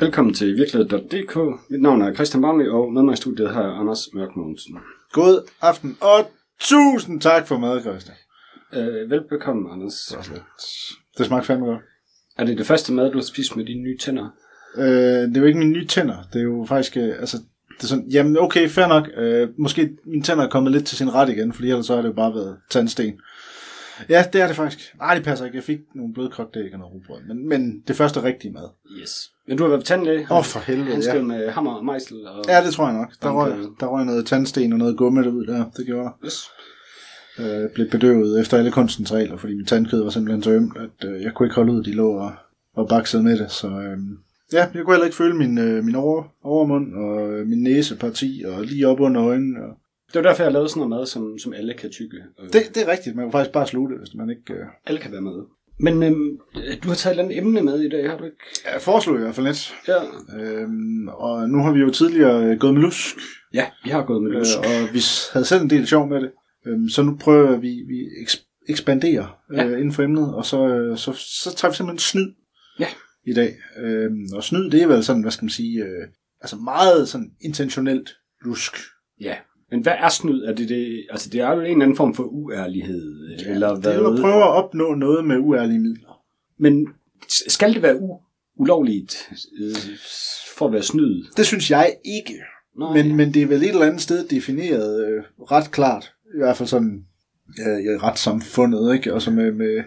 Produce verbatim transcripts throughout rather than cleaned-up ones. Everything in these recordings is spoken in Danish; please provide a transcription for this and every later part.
Velkommen til virkelighed punktum d k. Mit navn er Christian Barnley, og med mig i studiet har jeg Anders Mørk Mogensen. God aften, og tusind tak for mad, Christian. Øh, velbekomme, Anders. Det smagte fandme godt. Er det det første mad, du har spist med dine nye tænder? Øh, det er jo ikke mine nye tænder. Det er jo faktisk, øh, altså, det er sådan, jamen okay, fair nok. Øh, måske mine tænder er kommet lidt til sin ret igen, fordi ellers så har det jo bare været tandsten. Ja, det er det faktisk. Nej, det passer ikke. Jeg fik nogle blødkogte og noget rugbrød. Men, men det første rigtige mad. Yes. Men du har været på tandlæge? Åh, oh, for helvede, Han skrev ja. med hammer og mejsel? Og... Ja, det tror jeg nok. Der røg, der røg noget tandsten og noget gummi derud der. Det gjorde der. Yes. Øh, blev bedøvet efter alle kunstens regler, fordi min tandkød var simpelthen så ømt, at øh, jeg kunne ikke holde ud, de lå og, og baksede med det. Så øh, ja, jeg kunne heller ikke føle min, øh, min over, overmund og øh, min næseparti og lige op under øjnene. Og... Det var derfor, jeg lavede sådan noget mad, som, som alle kan tygge. Det, det er rigtigt. Man kan faktisk bare slutte, hvis man ikke... Øh... Alle kan være med. Men øhm, du har taget et eller andet emne med i dag, har du ikke? Jeg foreslog i hvert fald lidt. Ja. Øhm, og nu har vi jo tidligere gået med lusk. Ja, vi har gået med lusk. Øh, og vi havde selv en del sjov med det. Øhm, så nu prøver vi vi eks- ekspandere ja. øh, inden for emnet, og så, øh, så, så tager vi simpelthen snyd ja. i dag. Øhm, og snyd, det er vel sådan, hvad skal man sige, øh, altså meget sådan intentionelt lusk. Ja. Men hvad er snyd? Er det, det, altså det er jo en eller anden form for uærlighed? Ja, eller det hvad? er jo at prøve at opnå noget med uærlige midler. Men skal det være u- ulovligt øh, for at være snyd? Det synes jeg ikke. Men, men det er vel et eller andet sted defineret øh, ret klart. I hvert fald sådan ja, i retssamfundet, ikke? Altså med, med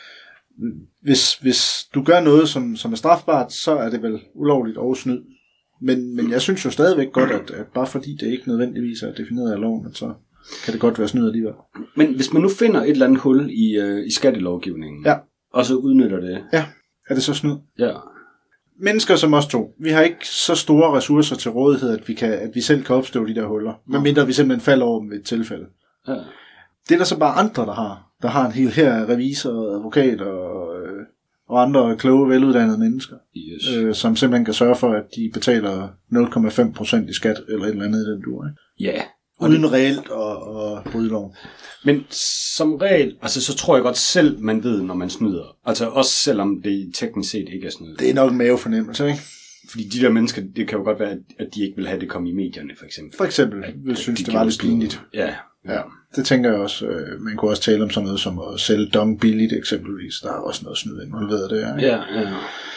hvis, hvis du gør noget, som, som er strafbart, så er det vel ulovligt og snyd. Men, men jeg synes jo stadigvæk godt, at, at bare fordi det ikke nødvendigvis er defineret af loven, så kan det godt være snyd alligevel. Men hvis man nu finder et eller andet hul i, øh, i skattelovgivningen, ja. og så udnytter det... Ja, er det så snyd? Ja. Mennesker som os to, vi har ikke så store ressourcer til rådighed, at vi, kan, at vi selv kan opstå de der huller, medmindre vi simpelthen falder over dem ved et tilfælde. Ja. Det er der så bare andre, der har. Der har en hel her revisor og advokat og, øh, og andre kloge, veluddannede mennesker, yes. øh, som simpelthen kan sørge for, at de betaler nul komma fem procent i skat, eller et eller andet i den dur. Ikke? Ja. Uden det... reelt og, og bryde loven. Men som regel, altså så tror jeg godt selv, man ved, når man snyder. Altså også selvom det teknisk set ikke er snyd. Det er nok en mavefornemmelse, ikke? Fordi de der mennesker, det kan jo godt være, at de ikke vil have det komme i medierne, for eksempel. For eksempel, jeg vil synes, de det var lidt pinligt. Ja. Ja, det tænker jeg også. Øh, man kunne også tale om sådan noget som at sælge dong billigt eksempelvis. Der er også noget snyd involveret der. Ikke? Ja, ja.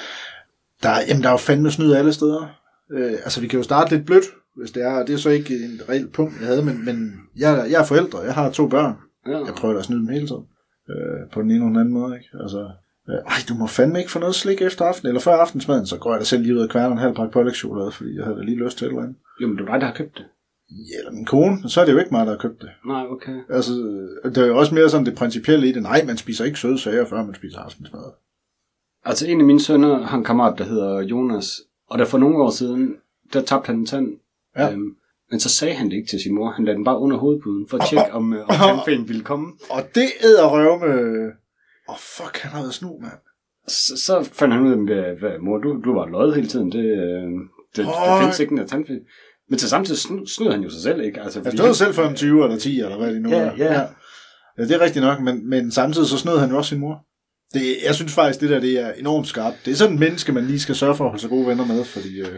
Der er, jamen, der er jo fandme snyd alle steder. Øh, altså, vi kan jo starte lidt blødt, hvis det er. Det er så ikke en reelt punkt, jeg havde, men, men jeg, jeg er forældre. Jeg har to børn. Ja. Jeg prøver at snyde dem hele tiden. Øh, på den ene eller den anden måde, ikke? Altså, øh, ej, du må fandme ikke få noget slik efter aften, eller før aftensmaden, så går jeg da selv lige ud og kværner en halv pakke pålægschokolade, fordi jeg havde da lige lyst til et eller andet. Jo, men det var dig, der har købt det. Ja, eller min kone, så er det jo ikke mig, der har købt det. Nej, okay. Altså, det er jo også mere sådan det principielle i det. Nej, man spiser ikke søde sager, før man spiser aftensmad. Altså, en af mine sønner har en kammerat, der hedder Jonas, og der for nogle år siden, der tabte han en tand. Ja. Øhm, men så sagde han det ikke til sin mor. Han lagde den bare under hovedpuden, for at tjekke, om, om tandfæen ville komme. Og det æder røv med... Åh, oh, fuck, han har været snu, mand. Så, så fandt han ud af, hvad, hvad mor, du, du var løjet hele tiden. Det, det, oh. Der findes ikke den der tandfæ. Men til samtidig snyder han jo sig selv, ikke? Altså, jeg stod han... selv for en tyve eller ti, eller hvad det nu ja, er. Ja. Ja. Ja, det er rigtigt nok, men, men samtidig så snød han jo også sin mor. Det, jeg synes faktisk, det der det er enormt skarpt. Det er sådan et menneske, man lige skal sørge for at holde sig gode venner med, fordi øh,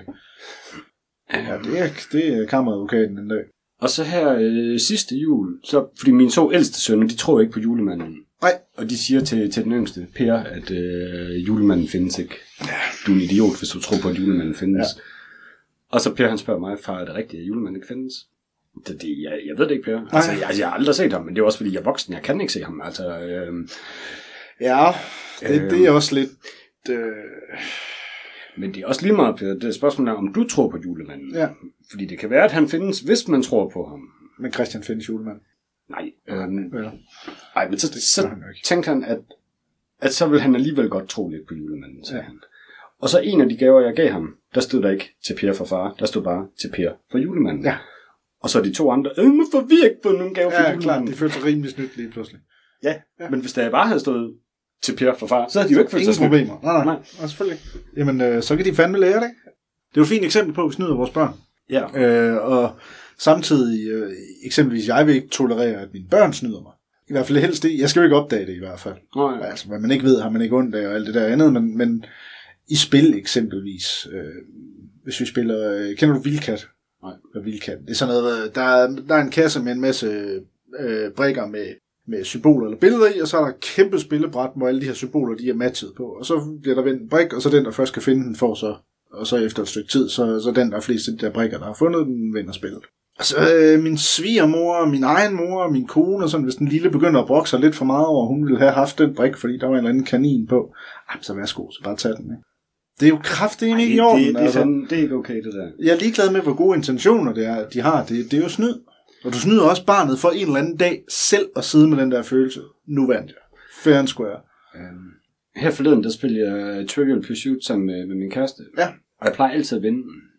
ja, det er, det er kammeradvokaten en dag. Og så her øh, sidste jul, så, fordi mine to ældste sønner, de tror ikke på julemanden. Nej. Og de siger til, til den yngste, Per, at øh, julemanden findes ikke. Ja. Du er en idiot, hvis du tror på, at julemanden findes. Ja. Og så Per, han spørger mig, far, er det rigtigt, at julemanden ikke findes? Det, det, jeg, jeg ved det ikke, Per. Altså, jeg, jeg har aldrig set ham, men det er også, fordi jeg er voksen. Jeg kan ikke se ham. Altså, øh, ja, det, øh, det er også lidt... Øh... Men det er også lige meget, Per. Det er spørgsmålet er, om du tror på julemanden. Ja. Fordi det kan være, at han findes, hvis man tror på ham. Men Christian findes julemanden. Nej. Øh, ja. Ej, men så, så tænkte han, at, at så vil han alligevel godt tro lidt på julemanden, sagde ja. han. Og så en af de gaver, jeg gav ham, der stod der ikke til Per for far, der stod bare til Per for julemanden. Ja. Og så de to andre, øh, hvorfor vi ikke fået nogen gave for ja, julemanden? Ja, klart, de følte sig rimelig snydt lige pludselig. Ja, ja, men hvis der bare havde stået til Per for far, så havde de jo ikke følt sig snydt. Ingen problemer. Nej, nej, nej. selvfølgelig. Jamen, øh, så kan de fandme lære det. Det er jo et fint eksempel på, at vi snyder vores børn. Ja. Øh, og samtidig, øh, eksempelvis, jeg vil ikke tolerere, at mine børn snyder mig. I hvert fald helst det. Jeg skal jo ikke opdage det i hvert fald. Nej. Altså, hvad man ikke ved, har man ikke ondt af og alt det der andet, men, men i spil eksempelvis. Øh, hvis vi spiller... Øh, kender du Vildkat? Nej. Vildkat. Det er sådan noget... Der er, der er en kasse med en masse øh, brikker med, med symboler eller billeder i, og så er der et kæmpe spillebræt, hvor alle de her symboler, de er matchet på. Og så bliver der vendt en brik, og så den, der først kan finde den, får så... Og så efter et stykke tid, så, så den, der er flest af de der brikker, der har fundet den, vinder spillet. Altså, øh, min svigermor, min egen mor, min kone, og sådan, hvis den lille begynder at brokke sig lidt for meget over, hun ville have haft den brik, fordi der var en eller anden kanin på. Ej, så værsgo, så bare tag den, ikke? Det er jo kraftedeme ikke i orden. Det, det, altså. det, det er ikke okay, det der. Jeg er ligeglad med, hvor gode intentioner det er, de har. Det, det er jo snyd. Og du snyder også barnet for en eller anden dag selv at sidde med den der følelse. Nu vandt jeg. Fair and square. Um, her forleden, der spillede jeg Trivial Pursuit sammen med, med min kæreste. Ja. Og jeg plejer altid at vinde.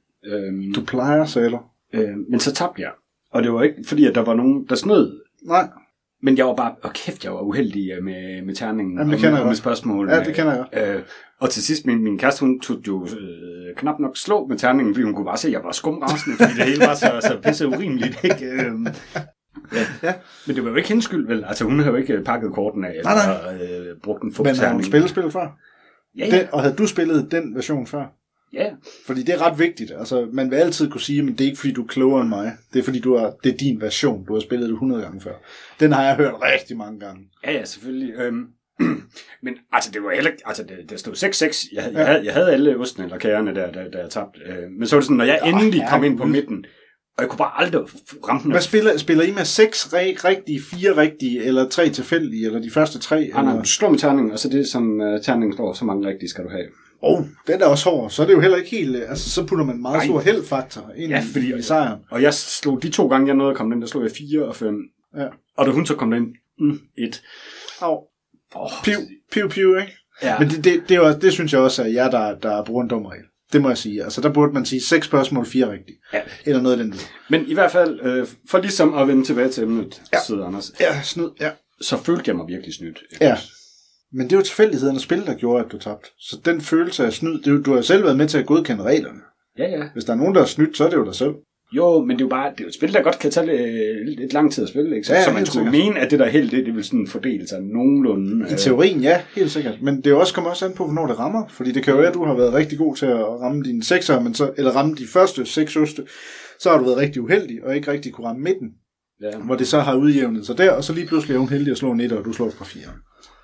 Um, du plejer, sagde du. Uh, men så tabte jeg. Og det var ikke, fordi at der var nogen, der snød. Nej. Jeg Men jeg var bare, og kæft, jeg var uheldig med, med terningen. Jamen, det kender og med, jeg og med spørgsmål. Ja, det kender jeg. Øh, og til sidst, min, min kæreste, hun tog jo øh, knap nok slå med terningen, fordi hun kunne bare se, at jeg var skumrasende, fordi det hele var så, så pisse urimeligt, ikke? Øh, ja. ja. Men det var jo ikke hendes skyld, vel? Altså, hun havde jo ikke pakket korten af, eller nej, nej. Øh, brugt en fugtterning. Men har hun spillet spillet før? Ja, ja. Den, og havde du spillet den version før? Ja. Fordi det er ret vigtigt. Altså, man vil altid kunne sige, at det er ikke fordi, du er klogere end mig. Det er fordi, du har, det er din version. Du har spillet det hundrede gange før. Den har jeg hørt rigtig mange gange. Ja, ja, selvfølgelig. Øhm, men altså, det var heller ikke... Altså, det, det stod seks seks. Jeg, ja. jeg, havde, jeg havde alle osten eller kagerne, der, der, der jeg tabte. Øh, men så var det sådan, når jeg endelig ja, kom ind på midten, og jeg kunne bare aldrig ramme den. Hvad spiller, spiller I med seks rigtige, fire rigtige, eller tre tilfældige, eller de første tre? Ah, nej, du slår med terningen, og så det, som uh, terningen står, så mange rigtige skal du have. Åh, oh, den er også hård. Så er det jo heller ikke helt... Altså, så putter man meget Ej. stor heldfaktor ind ja, fordi, i, i sejren. Og jeg slog de to gange, jeg nåede at komme ind, der slog jeg fire og fem. Ja. Og da hun så kom ind, mm, et. Au. Oh, piv, piv, piv, ikke? Ja. Men det, det, det, er jo, det synes jeg også er jer, der, der bruger en dum regel. Det må jeg sige. Altså, der burde man sige seks spørgsmål, fire rigtige. Ja. Eller noget af den. Men i hvert fald, øh, for ligesom at vende tilbage til emnet, ja. Søde Anders. Ja, snyd, ja. Så følte jeg mig virkelig snydt. Ja. Men det er jo tilfældigheden af spil, der gjorde, at du tabte. Så den følelse af snyd, det er jo, du har selv været med til at godkende reglerne. Ja, ja. Hvis der er nogen, der er snydt, så er det jo dig selv. Jo, men det er jo bare det er jo et spil, der godt kan tage lidt, lidt lang tid at spille, ikke? Så, ja, så man skulle sikkert mene, at det der held, det, det vil sådan fordele sig nogenlunde. I teorien, ja, helt sikkert. Men det er jo også, kommer også an på, hvornår det rammer. Fordi det kan jo være, at du har været rigtig god til at ramme dine sekser, men så, eller ramme de første seks oste. Så har du været rigtig uheldig, og ikke rigtig kunne ramme midten. Ja. Hvor det så har udjævnet sig der, og så lige pludselig er hun heldig at slå en etter, og du slår på fire.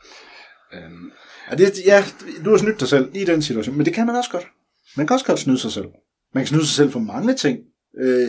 Um, ja, det, ja, du har snydt dig selv i den situation, men det kan man også godt. Man kan også godt snyde sig selv. Man kan snyde sig selv for mange ting. Øh,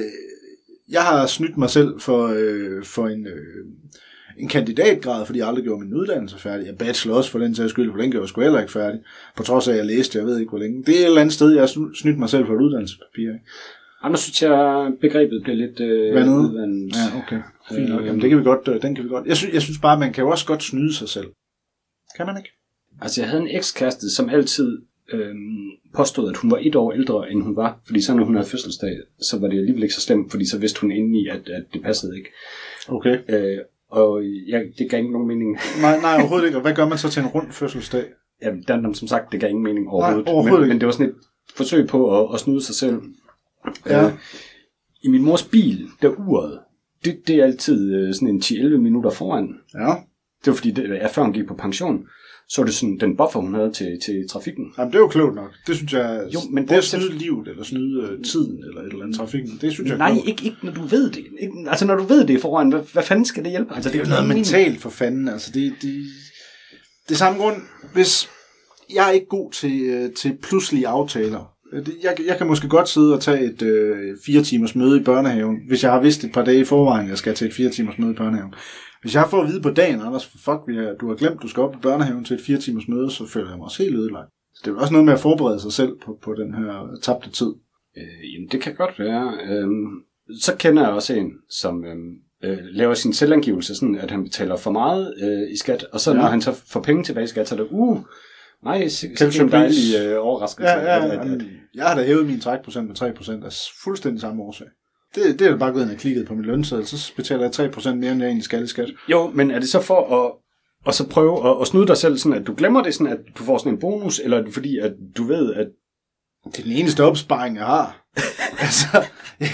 jeg har snydt mig selv for, øh, for en, øh, en kandidatgrad, fordi jeg aldrig gjorde min uddannelse færdig. Jeg bachelor også for den sags skyld, for den gjorde jeg sgu heller ikke færdig. På trods af, at jeg læste, jeg ved ikke hvor længe. Det er et eller andet sted, jeg har snydt mig selv for et uddannelsespapir. Ikke? Anders synes jeg, begrebet bliver lidt øh, udvandet. Ja, okay. Fint nok. Jamen, det kan vi godt, den kan vi godt. Jeg synes, jeg synes bare, man kan jo også godt snyde sig selv. Kan man ikke? Altså, jeg havde en ekskæreste, som altid øhm, påstod, at hun var et år ældre, end hun var. Fordi så når hun havde fødselsdag, så var det alligevel ikke så slemt, fordi så vidste hun indeni, at, at det passede ikke. Okay. Øh, og jeg, det gav ikke nogen mening. nej, nej, overhovedet ikke. Og hvad gør man så til en rund fødselsdag? Jamen, den, som sagt, det gav ingen mening overhovedet. Nej, overhovedet men, men det var sådan et forsøg på at, at snyde sig selv. Ja. Øh, I min mors bil, der uret, det, det er altid øh, sådan en ti til elleve minutter foran. Ja. Det var fordi, det, ja, før hun gik på pension, så var det sådan den buffer, hun havde til, til trafikken. Jamen, det er jo klogt nok. Det synes jeg, jo, men det er at snyde livet, eller snyde øh, tiden, eller et eller andet trafikken. Det synes jeg Nej, ikke, ikke når du ved det. Ikke, altså, når du ved det foran, hvad, hvad fanden skal det hjælpe? Altså, det er jo noget mentalt for fanden. Altså, det, det, det er samme grund, hvis jeg er ikke god til, til pludselige aftaler. Jeg, jeg kan måske godt sidde og tage et øh, fire timers møde i børnehaven, hvis jeg har vidst et par dage i forvejen, jeg skal til et fire timers møde i børnehaven. Hvis jeg får at vide på dagen, Anders, fuck, du har glemt, du skal op i børnehaven til et fire timers møde, så føler jeg mig også helt ødelagt. Så det er jo også noget med at forberede sig selv på, på den her tabte tid. Øh, jamen, det kan godt være. Øhm, så kender jeg også en, som øhm, øh, laver sin selvangivelse sådan, at han betaler for meget øh, i skat, og så ja. Når han så får penge tilbage i skat, så er det, uh, nej, så er det en dejlig øh, overraskelse. Ja, ja, at, at, at, jeg har da hævet min trækprocent med tre procent af fuldstændig samme årsag. Det, det er da bare gået ind og klikket på min lønseddel, så betaler jeg tre procent mere, end jeg egentlig skal i skat. Jo, men er det så for at, at så prøve at, at snyde dig selv, sådan at du glemmer det, sådan at du får sådan en bonus, eller er det fordi, at du ved, at... Det er den eneste opsparing, jeg har. altså,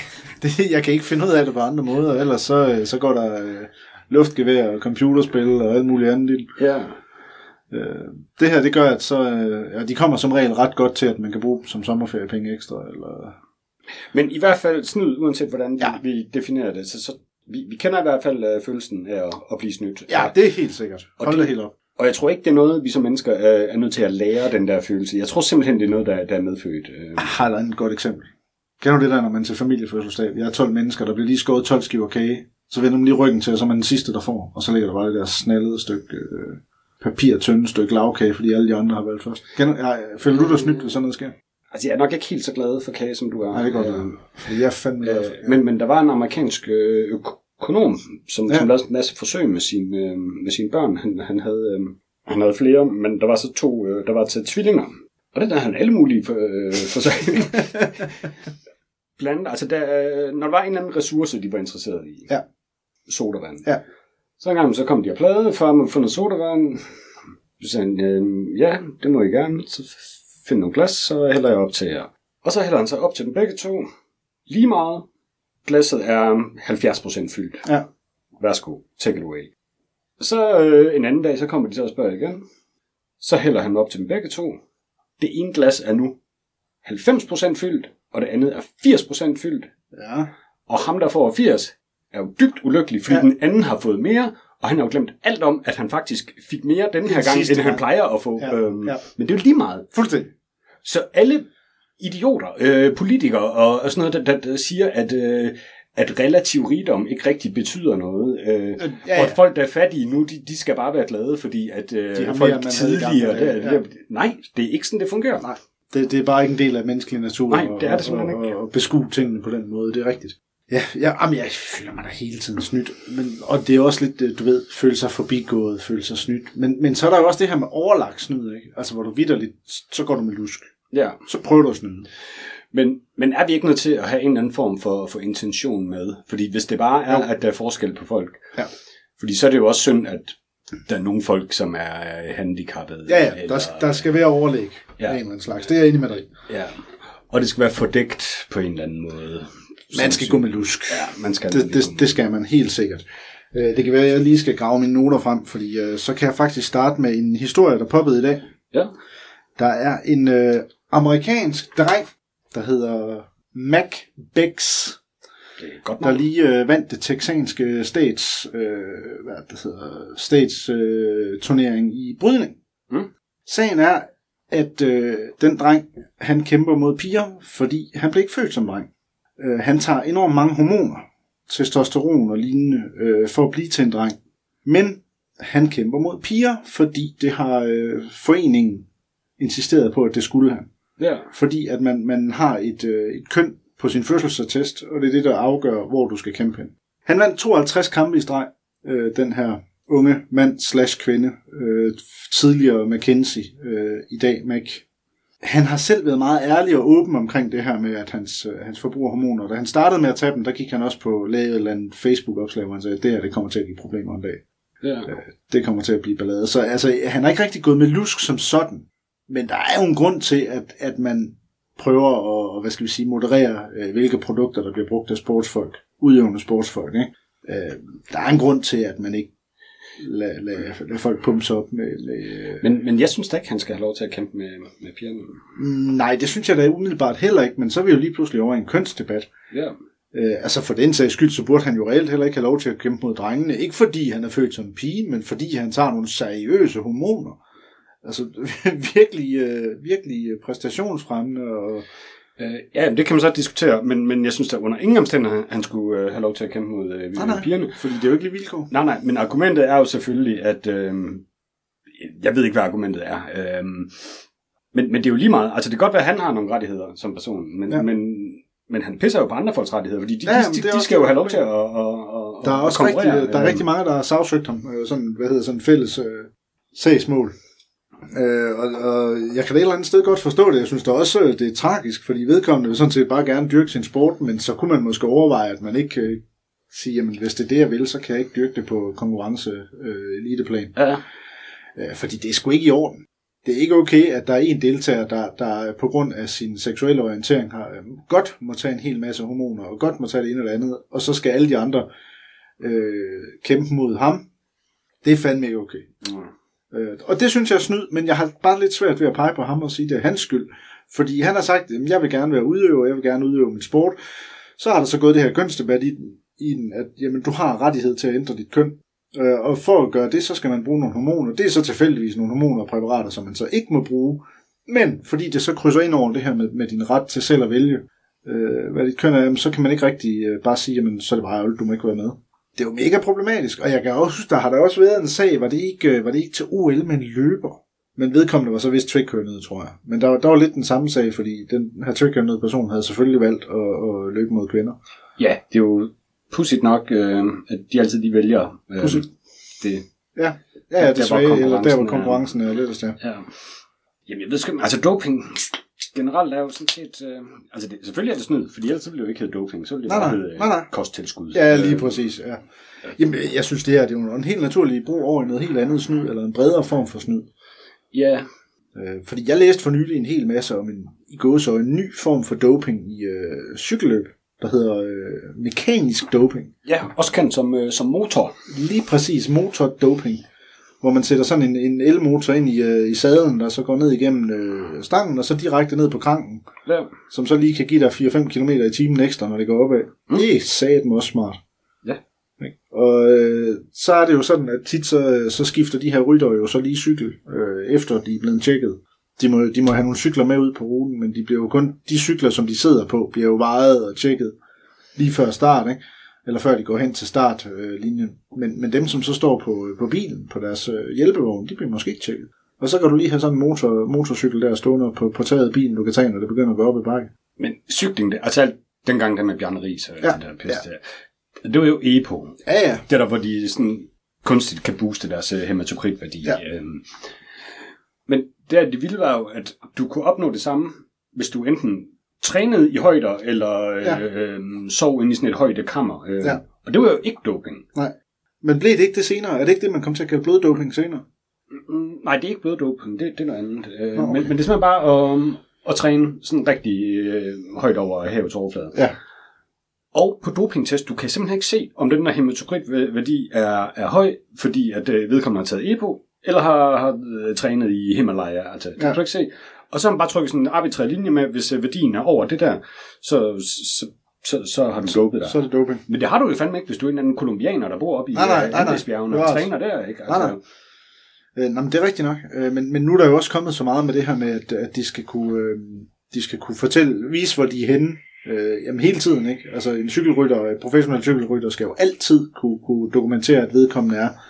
det, jeg kan ikke finde ud af det på andre måder, ellers så, så går der øh, luftgevær og computerspil og alt muligt andet. Ja. Øh, det her, det gør, at så, øh, ja, de kommer som regel ret godt til, at man kan bruge dem som sommerferiepenge ekstra. Eller... Men i hvert fald snyd, uanset hvordan ja. vi definerer det, så, så vi, vi kender i hvert fald uh, følelsen af at, at blive snydt. Ja, det er helt sikkert. Hold det helt op. Og jeg tror ikke, det er noget, vi som mennesker uh, er nødt til at lære den der følelse. Jeg tror simpelthen, det er noget, der, der er medfødt. Uh. Jeg har et godt eksempel. Kender du det der, når man til familiefødselsdag? Vi er tolv mennesker, der bliver lige skåret tolv skiver kage. Så vender man lige ryggen til, og så er man den sidste, der får. Og så ligger der bare det der snallede stykke øh, papir, tynde stykke lavkage, fordi alle de andre har valgt først. Kender, ja, føler du dig snydt, hvis sådan noget sker? Altså, jeg er nok ikke helt så glad for kage, som du er. Nej, det er godt. Øh, fordi jeg er fandme øh, men, men der var en amerikansk øh, økonom, som, ja. som lavede en masse forsøg med, sin, øh, med sine børn. Han, han, havde, øh, han havde flere, men der var så to, øh, der var til tvillinger. Og det der havde han alle mulige for, øh, forsøg. Blandt, altså der, når der var en eller anden ressource, de var interesseret i. Ja. Sodavand. Ja. Så en gang så kom de og plade, før man fundet sodavand. Så sagde han, øh, ja, det må I gerne. Så find nogle glas, så hælder jeg op til jer. Og så hælder han så op til dem begge to. Lige meget. Glasset er halvfjerds procent fyldt. Ja. Værsgo, take it away. Så øh, en anden dag, så kommer de så og spørger igen. Så hælder han op til dem begge to. Det ene glas er nu halvfems procent fyldt, og det andet er firs procent fyldt. Ja. Og ham, der får firs, er jo dybt ulykkelig, fordi ja. den anden har fået mere, og han har jo glemt alt om, at han faktisk fik mere den her gang, end han plejer at få. Ja. Øhm, Ja. Men det er jo lige meget. Fuldstændig. Så alle idioter, øh, politikere og, og sådan noget, der, der, der siger, at, øh, at relativ rigdom ikke rigtig betyder noget. Øh, ja, ja. Og at folk, der er fattige nu, de, de skal bare være glade, fordi at øh, de folk mere, tidligere... Ja, ja. Det, det, nej, det er ikke sådan, det fungerer. Nej, det, det er bare ikke en del af menneskelig natur. Nej, det er det simpelthen og, ikke. Og, og beskue tingene på den måde, det er rigtigt. Ja, ja jamen, jeg føler mig da hele tiden snydt. Men, og det er også lidt, du ved, føle sig forbigået, føle sig snydt. Men, men så er der jo også det her med overlagt snyd, ikke? Altså, hvor du vitterligt, så går du med lusk. Ja. Så prøver du at snyde. Men, men er vi ikke nødt til at have en eller anden form for, for intention med? Fordi hvis det bare er, jo. at der er forskel på folk. Ja. Fordi så er det jo også synd, at der er nogle folk, som er handicappede. Ja, ja, eller, der, der skal være overlæg ja. af en eller anden slags. Det er jeg enig med dig. Ja, og det skal være fordækt på en eller anden måde. Man skal gå med lusk. Ja, man skal det, det, det skal man helt sikkert. Det kan være, at jeg lige skal grave mine noter frem, fordi så kan jeg faktisk starte med en historie, der poppede i dag. Ja. Der er en øh, amerikansk dreng, der hedder Mac Becks, der lige øh, vandt det texanske stats, øh, hvad det hedder, stats øh, turnering i brydning. Mm. Sagen er, at øh, den dreng, han kæmper mod piger, fordi han blev ikke født som dreng. Øh, han tager enormt mange hormoner, testosteron og lignende, øh, for at blive til en dreng. Men han kæmper mod piger, fordi det har øh, foreningen insisteret på, at det skulle han. Ja. Fordi at man, man har et, øh, et køn på sin fødselsattest, og det er det, der afgør, hvor du skal kæmpe hen. Han vandt tooghalvtreds kampe i streg, øh, den her unge mand slash kvinde, øh, tidligere McKenzie, øh, i dag Mac. Han har selv været meget ærlig og åben omkring det her med, at hans, øh, hans forbrug af hormoner. Da han startede med at tage dem, der gik han også på lavet et eller andet Facebook-opslag, hvor han sagde, at det her det kommer til at give problemer en dag. Ja. Øh, det kommer til at blive ballade. Så altså, han har ikke rigtig gået med lusk som sådan. Men der er jo en grund til, at, at man prøver at, hvad skal vi sige, moderere, øh, hvilke produkter, der bliver brugt af sportsfolk, udøvende sportsfolk. Ikke? Øh, der er en grund til, at man ikke lader lad, lad folk pumpe sig op med... med men, men jeg synes da ikke, han skal have lov til at kæmpe med, med pigerne. Nej, det synes jeg da umiddelbart heller ikke, men så er vi jo lige pludselig over i en kønsdebat. Ja. Øh, altså for den sags skyld, så burde han jo reelt heller ikke have lov til at kæmpe mod drengene. Ikke fordi han er født som en pige, men fordi han tager nogle seriøse hormoner. Altså virkelig, øh, virkelig præstationsfremmende. Og... Øh, ja, det kan man så diskutere, men, men jeg synes, at under ingen omstændigheder, han skulle øh, have lov til at kæmpe mod øh, nej, nej, pigerne. Fordi det er jo ikke lige vilkår. Nej, nej, men argumentet er jo selvfølgelig, at... Øh, jeg ved ikke, hvad argumentet er. Øh, men, men det er jo lige meget... Altså, det kan godt være, at han har nogle rettigheder som person, men... Ja. men Men han pisser jo på andre folks rettigheder, fordi de, ja, de, de, de skal jo have lov til at, at, at, der er også at rigtig, der er rigtig mange, der har sagsøgt ham, sådan, hvad hedder sådan fælles øh, sagsmål. Øh, og, og jeg kan da et eller andet sted godt forstå det. Jeg synes da også, det er tragisk, fordi vedkommende vil sådan set bare gerne dyrke sin sport, men så kunne man måske overveje, at man ikke kan sige, jamen hvis det er det, jeg vil, så kan jeg ikke dyrke det på konkurrence øh, eliteplan. Ja. Øh, fordi det er sgu ikke i orden. Det er ikke okay, at der er en deltager, der, der på grund af sin seksuelle orientering har, øh, godt må tage en hel masse hormoner, og godt må tage det ene eller andet, og så skal alle de andre øh, kæmpe mod ham. Det er fandme ikke okay. Mm. Øh, og det synes jeg er snyd, men jeg har bare lidt svært ved at pege på ham og sige, at det er hans skyld. Fordi han har sagt, at jeg vil gerne være udøver, jeg vil gerne udøve min sport. Så har der så gået det her kønsdebat i, i den, at jamen, du har rettighed til at ændre dit køn. Øh, og for at gøre det, så skal man bruge nogle hormoner. Det er så tilfældigvis nogle hormoner og præparater, som man så ikke må bruge. Men fordi det så krydser ind over det her med, med din ret til selv at vælge, øh, hvad dit køn er, så kan man ikke rigtig øh, bare sige, jamen så er det bare ærgerligt, du må ikke være med. Det er jo mega problematisk, og jeg kan også huske, der har der også været en sag, var det ikke, var det ikke til O L med en løber? Men vedkommende var så vist trick-kønnet, tror jeg. Men der, der var lidt den samme sag, fordi den her trick-kønnede person havde selvfølgelig valgt at, at løbe mod kvinder. Ja, det er jo pudsigt nok, øh, at de altid de vælger øh, pudsigt. Det. Ja, ja, ja desværre, eller der hvor konkurrencen er lidt der. Ja. Jamen, jeg ved sgu, altså doping generelt er jo sådan set, øh, altså det, selvfølgelig er det snyd, fordi ellers så ville det jo ikke hedde doping, så ville det nej, bare hedde nej, nej. kosttilskud. Ja, lige præcis, ja. Jamen, jeg synes det her, det er jo en helt naturlig brug over i noget helt andet snyd, eller en bredere form for snyd. Ja. Øh, fordi jeg læste for nylig en hel masse om en, i gåseøjne, en ny form for doping i øh, cykelløb, der hedder øh, mekanisk doping. Ja, også kendt som, øh, som motor. Lige præcis, motordoping. Hvor man sætter sådan en, en elmotor ind i, øh, i sadlen, der så går ned igennem øh, stangen, og så direkte ned på kranken, ja. Som så lige kan give dig fire til fem kilometer i timen ekstra, når det går opad. Mm. Det er satme også smart. Ja. Og øh, så er det jo sådan, at tit så, så skifter de her ryttere jo så lige cykel, øh, efter de er blevet tjekket. De må, de må have nogle cykler med ud på ruten, men de bliver jo kun, de cykler, som de sidder på, bliver jo vejet og tjekket lige før start, ikke? Eller før de går hen til startlinjen. Øh, men, men dem, som så står på, på bilen, på deres øh, hjælpevogn, de bliver måske ikke tjekket. Og så kan du lige have sådan en motor, motorcykel der stående på, på taget af bilen, du kan tage, når det begynder at gå op i bakke. Men cykling, det, altså dengang der med Bjarne Riis og ja, den der piste, ja. Det var jo E P O. Ja, ja. Det er der, hvor de sådan kunstigt kan booste deres uh, hematokritværdi. Ja. Øhm. Men det, det vilde var jo, at du kunne opnå det samme, hvis du enten trænede i højder, eller ja. øh, sov inde i sådan et højdekammer. Øh. Ja. Og det var jo ikke doping. Nej. Men blev det ikke det senere? Er det ikke det, man kom til at kalde bloddoping senere? Mm, nej, det er ikke bloddoping. Det, det er noget andet. Øh, oh, okay. men, men det er simpelthen bare at, at træne sådan rigtig øh, højt over havets overflade. Ja. Og på dopingtest, du kan simpelthen ikke se, om den der hematokritværdi er, er høj, fordi at øh, vedkommende har taget E P O, eller har, har øh, trænet i Himalaya. Altså, det ja. Kan du ikke se. Og så har man bare trykket sådan en arbitrær linje med, hvis øh, værdien er over det der, så, så, så, så har du dopet dig. Så er det doping. Men det har du jo fandme ikke, hvis du er en anden kolumbianer, der bor oppe i Andesbjergene og træner der, ikke? Altså, nej, nej. Øh, nej, men det er rigtigt nok. Øh, men, men nu er der jo også kommet så meget med det her med, at, at de skal kunne, øh, de skal kunne fortælle, vise, hvor de er henne. Øh, jamen hele tiden, ikke? Altså en cykelrytter, en professionel cykelrytter skal jo altid kunne, kunne dokumentere, at vedkommende er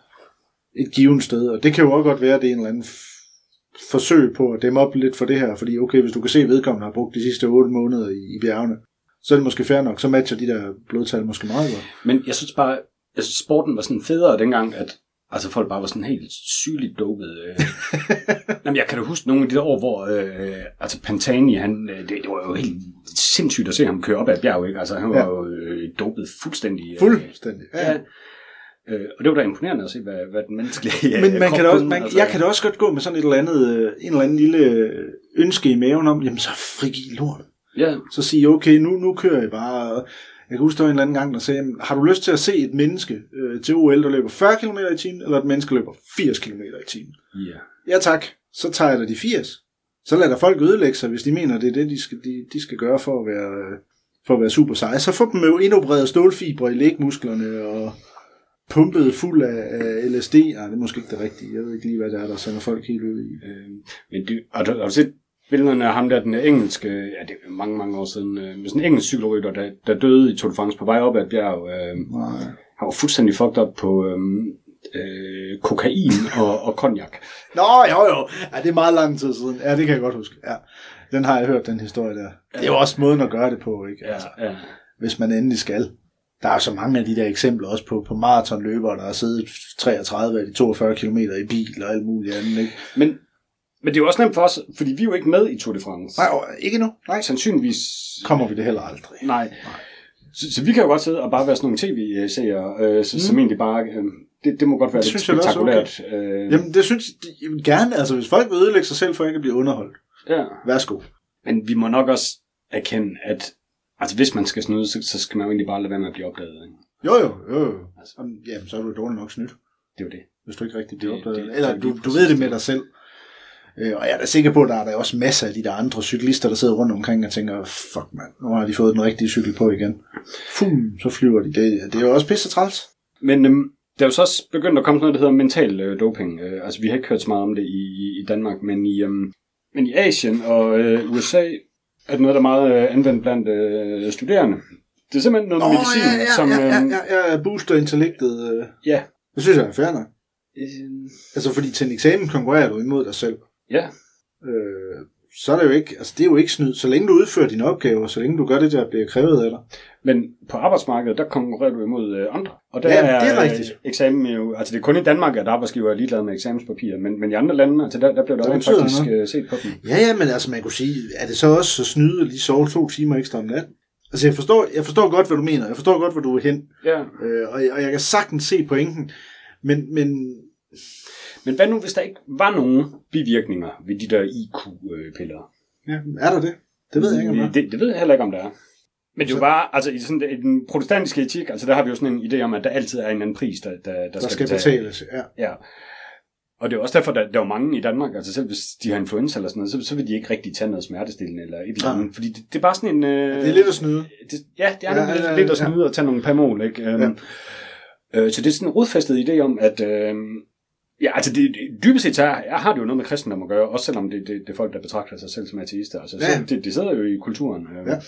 et givet sted. Og det kan jo også godt være, at det er en eller anden f- forsøg på at dæmme op lidt for det her. Fordi okay, hvis du kan se, at vedkommende har brugt de sidste otte måneder i, i bjergene, så er det måske fair nok. Så matcher de der blodtal måske meget godt. Men jeg synes bare, jeg synes sporten var sådan federe dengang, at altså folk bare var sådan helt sygeligt dopet. Jamen, jeg kan da huske nogle af de der år, hvor øh, altså Pantani, han, det, det var jo helt sindssygt at se ham køre op ad et bjerg, ikke? Altså han var ja. jo øh, dopet fuldstændig. Øh, fuldstændig, ja. ja. Øh, og det var da imponerende at se, hvad, hvad den menneskelige øh, Men man kan da også, man, altså, jeg kan da også godt gå med sådan et eller andet, øh, en eller anden lille ønske i maven om, jamen så frigiv lort. Ja. Så sige, okay, nu, nu kører jeg bare. Jeg kan huske, der var en eller anden gang, der sagde, har du lyst til at se et menneske øh, til O L, der løber fyrre kilometer i timen, eller et menneske, der løber firs kilometer i timen? Ja. Ja tak, så tager jeg da de firs. Så lader der folk ødelægge sig, hvis de mener, det er det, de skal, de, de skal gøre for at være, for at være super seje. Så får dem jo indopereret stålfibre i lægmusklerne og pumpet fuld af, af L S D. Nej, det er måske ikke det rigtige. Jeg ved ikke lige, hvad det er, der sender folk helt ud i. Øh, men det, har, du, har du set billederne af ham der, den engelske, ja det er mange, mange år siden, øh, med sådan en engelsk cykelrytter, der, der døde i Tour de France på vej op ad et bjerg. Øh, han var fuldstændig fucked up på øh, øh, kokain og, og cognac. Nå, jo jo, ja, det er meget lang tid siden. Ja, det kan jeg godt huske. Ja. Den har jeg hørt, den historie der. Ja. Det er jo også måden at gøre det på, ikke? Altså, ja, ja. Hvis man endelig skal. Der er så mange af de der eksempler også på, på maratonløbere, der har siddet treogtredive af de toogfyrre kilometer i bil og alt muligt andet, ikke? Men Men det er jo også nemt for os, fordi vi er jo ikke med i Tour de France. Nej, ikke nu. Nej. Sandsynligvis kommer vi det heller aldrig. Nej. Nej. Så, så vi kan jo godt sidde og bare være sådan nogle tv-serier, øh, mm. som egentlig bare... Øh, det, det må godt være det lidt spektakulært. Okay. Øh. Jamen, det synes jeg gerne. Altså, hvis folk vil ødelægge sig selv for ikke at blive underholdt. Ja. Værsgo. Men vi må nok også erkende, at altså, hvis man skal snyde, så, så skal man jo egentlig bare lade være med at blive opdaget. Ikke? Jo, jo, jo. Altså. Jamen, så er du dårligt nok snydt. Det er jo det. Hvis du ikke rigtig bliver Det- opdaget. det- Eller det- du, det- du ved det med dig selv. Øh, og jeg er da sikker på, at der er der også masser af de der andre cyklister, der sidder rundt omkring og tænker, fuck mand, nu har de fået den rigtige cykel på igen. Fum, så flyver de. Det, det er jo også pisse træls. Men øhm, der er jo så også begyndt at komme sådan noget, der hedder mental øh, doping. Øh, altså, vi har ikke hørt så meget om det i, i, i Danmark, men i, øhm, men i Asien og øh, U S A er det noget, der er meget øh, anvendt blandt øh, studerende. Det er simpelthen noget Nå, medicin, ja, ja, som... ja, ja, øhm, ja, ja, booster intellektet. Øh. ja. Det synes jeg er fair nok. Øh, Altså, fordi til en eksamen konkurrerer du imod dig selv. ja. Øh, så er det jo ikke, altså det er jo ikke snyd. Så længe du udfører dine opgaver, så længe du gør det, der bliver krævet af dig. Men på arbejdsmarkedet, der konkurrerer du imod øh, andre. Og der Ja, er, det er rigtigt. øh, eksamen jo... Altså, det er kun i Danmark, at arbejdsgiver er ligeglade med eksamenspapirer, men, men i andre lande, altså, der, der bliver der Der rent betyder faktisk noget. øh, set på dem. Ja, ja, men altså man kunne sige, er det så også at snyde og lige sove to timer ekstra om natten? Altså jeg forstår, jeg forstår godt, hvad du mener. Jeg forstår godt, hvor du er hen. Ja. Øh, og, og jeg kan sagtens se pointen. Men, men Men hvad nu, hvis der ikke var nogen bivirkninger ved de der I Q-piller? ja, er der det? Det ved jeg ikke, om der er. Det, det ved jeg heller ikke, om der er. Men det er jo Så- bare, altså i, sådan, i den protestantiske etik, altså der har vi jo sådan en idé om, at der altid er en anden pris, der, der, der, Der skal, skal betale. betales, ja. Ja. Og det er jo også derfor, der, der er jo mange i Danmark, altså selv hvis de har influenza eller sådan noget, så, så vil de ikke rigtig tage noget smertestillende eller et eller andet. Nej. Fordi det, det er bare sådan en... Øh, Det er lidt at snyde. Det, ja, det er Ja, ja, lidt, ja, ja, lidt at ja. snyde og tage nogle Pamol, ikke? Um, ja. øh, så det er sådan en rodfæstet idé om, at... Øh, ja, altså det, det, dybest set så er, jeg har det jo noget med kristendom at gøre, også selvom det, det, det er folk, der betragter sig selv som ateister. Altså, Ja. så det, det sidder jo i kulturen. Øh, Ja.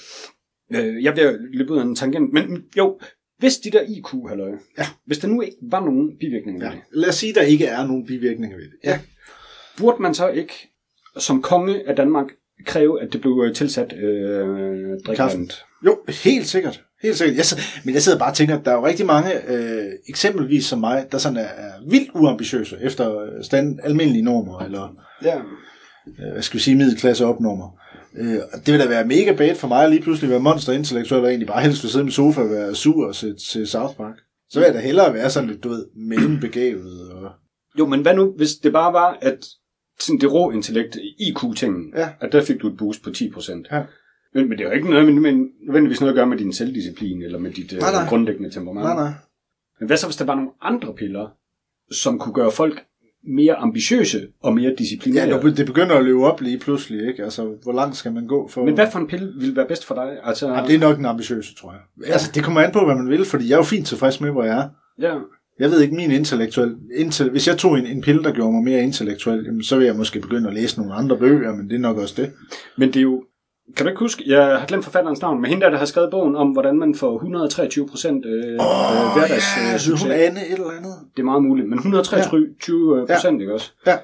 øh, jeg bliver løbet ud af en tangent, men jo, hvis de der I Q, halløj, Ja. hvis der nu ikke var nogen bivirkninger Ja. ved det, Lad os sige, at der ikke er nogen bivirkninger ved det. Ja. burde man så ikke som konge af Danmark kræve, at det blev tilsat øh, drikkevand? Jo, helt sikkert. Helt sikkert. Jeg, sid- men jeg sidder bare og tænker, at der er jo rigtig mange, øh, eksempelvis som mig, der sådan er, er vildt uambitiøse efter stand, almindelige normer, eller Ja. øh, hvad skal vi sige, middelklasse opnormer. Øh, og det vil da være mega bad for mig at lige pludselig være monster-intellektuel, og egentlig bare helst vil sidde i min sofa og være sur og se til South Park. Så vil jeg da hellere være sådan lidt, du ved, mellembegavet. Og... Jo, men hvad nu, hvis det bare var, at sådan det rå intellekt, I Q-tingen, Ja. at der fik du et boost på ti procent. Ja. Men, men det er jo ikke noget, men, men nødvendigvis noget at gøre med din selvdisciplin, eller med dit Nej, nej. øh, grundlæggende temperament. Nej, nej. Men hvad så, hvis der var nogle andre piller, som kunne gøre folk mere ambitiøse og mere disciplinerede? Ja, det begynder at løbe op lige pludselig, ikke? Altså, hvor langt skal man gå for... Men hvad for en pille ville være bedst for dig? Altså, Ja, det er nok en ambitiøse, tror jeg. Altså, det kommer an på, hvad man vil, fordi jeg er jo fint tilfreds med, hvor jeg er. Ja. Jeg ved ikke, min intellektuel... Intel, hvis jeg tog en, en pille, der gjorde mig mere intellektuel, jamen, så vil jeg måske begynde at læse nogle andre bøger, men det er nok også det. Men det er jo... Kan du ikke huske, jeg har glemt forfatterens navn, men hende der, der har skrevet bogen om, hvordan man får et hundrede og treogtyve procent øh, øh, hverdags ja, øh, så hun succes. Anne et eller andet. Det er meget muligt, men et hundrede og treogtyve procent, ikke også? Ja.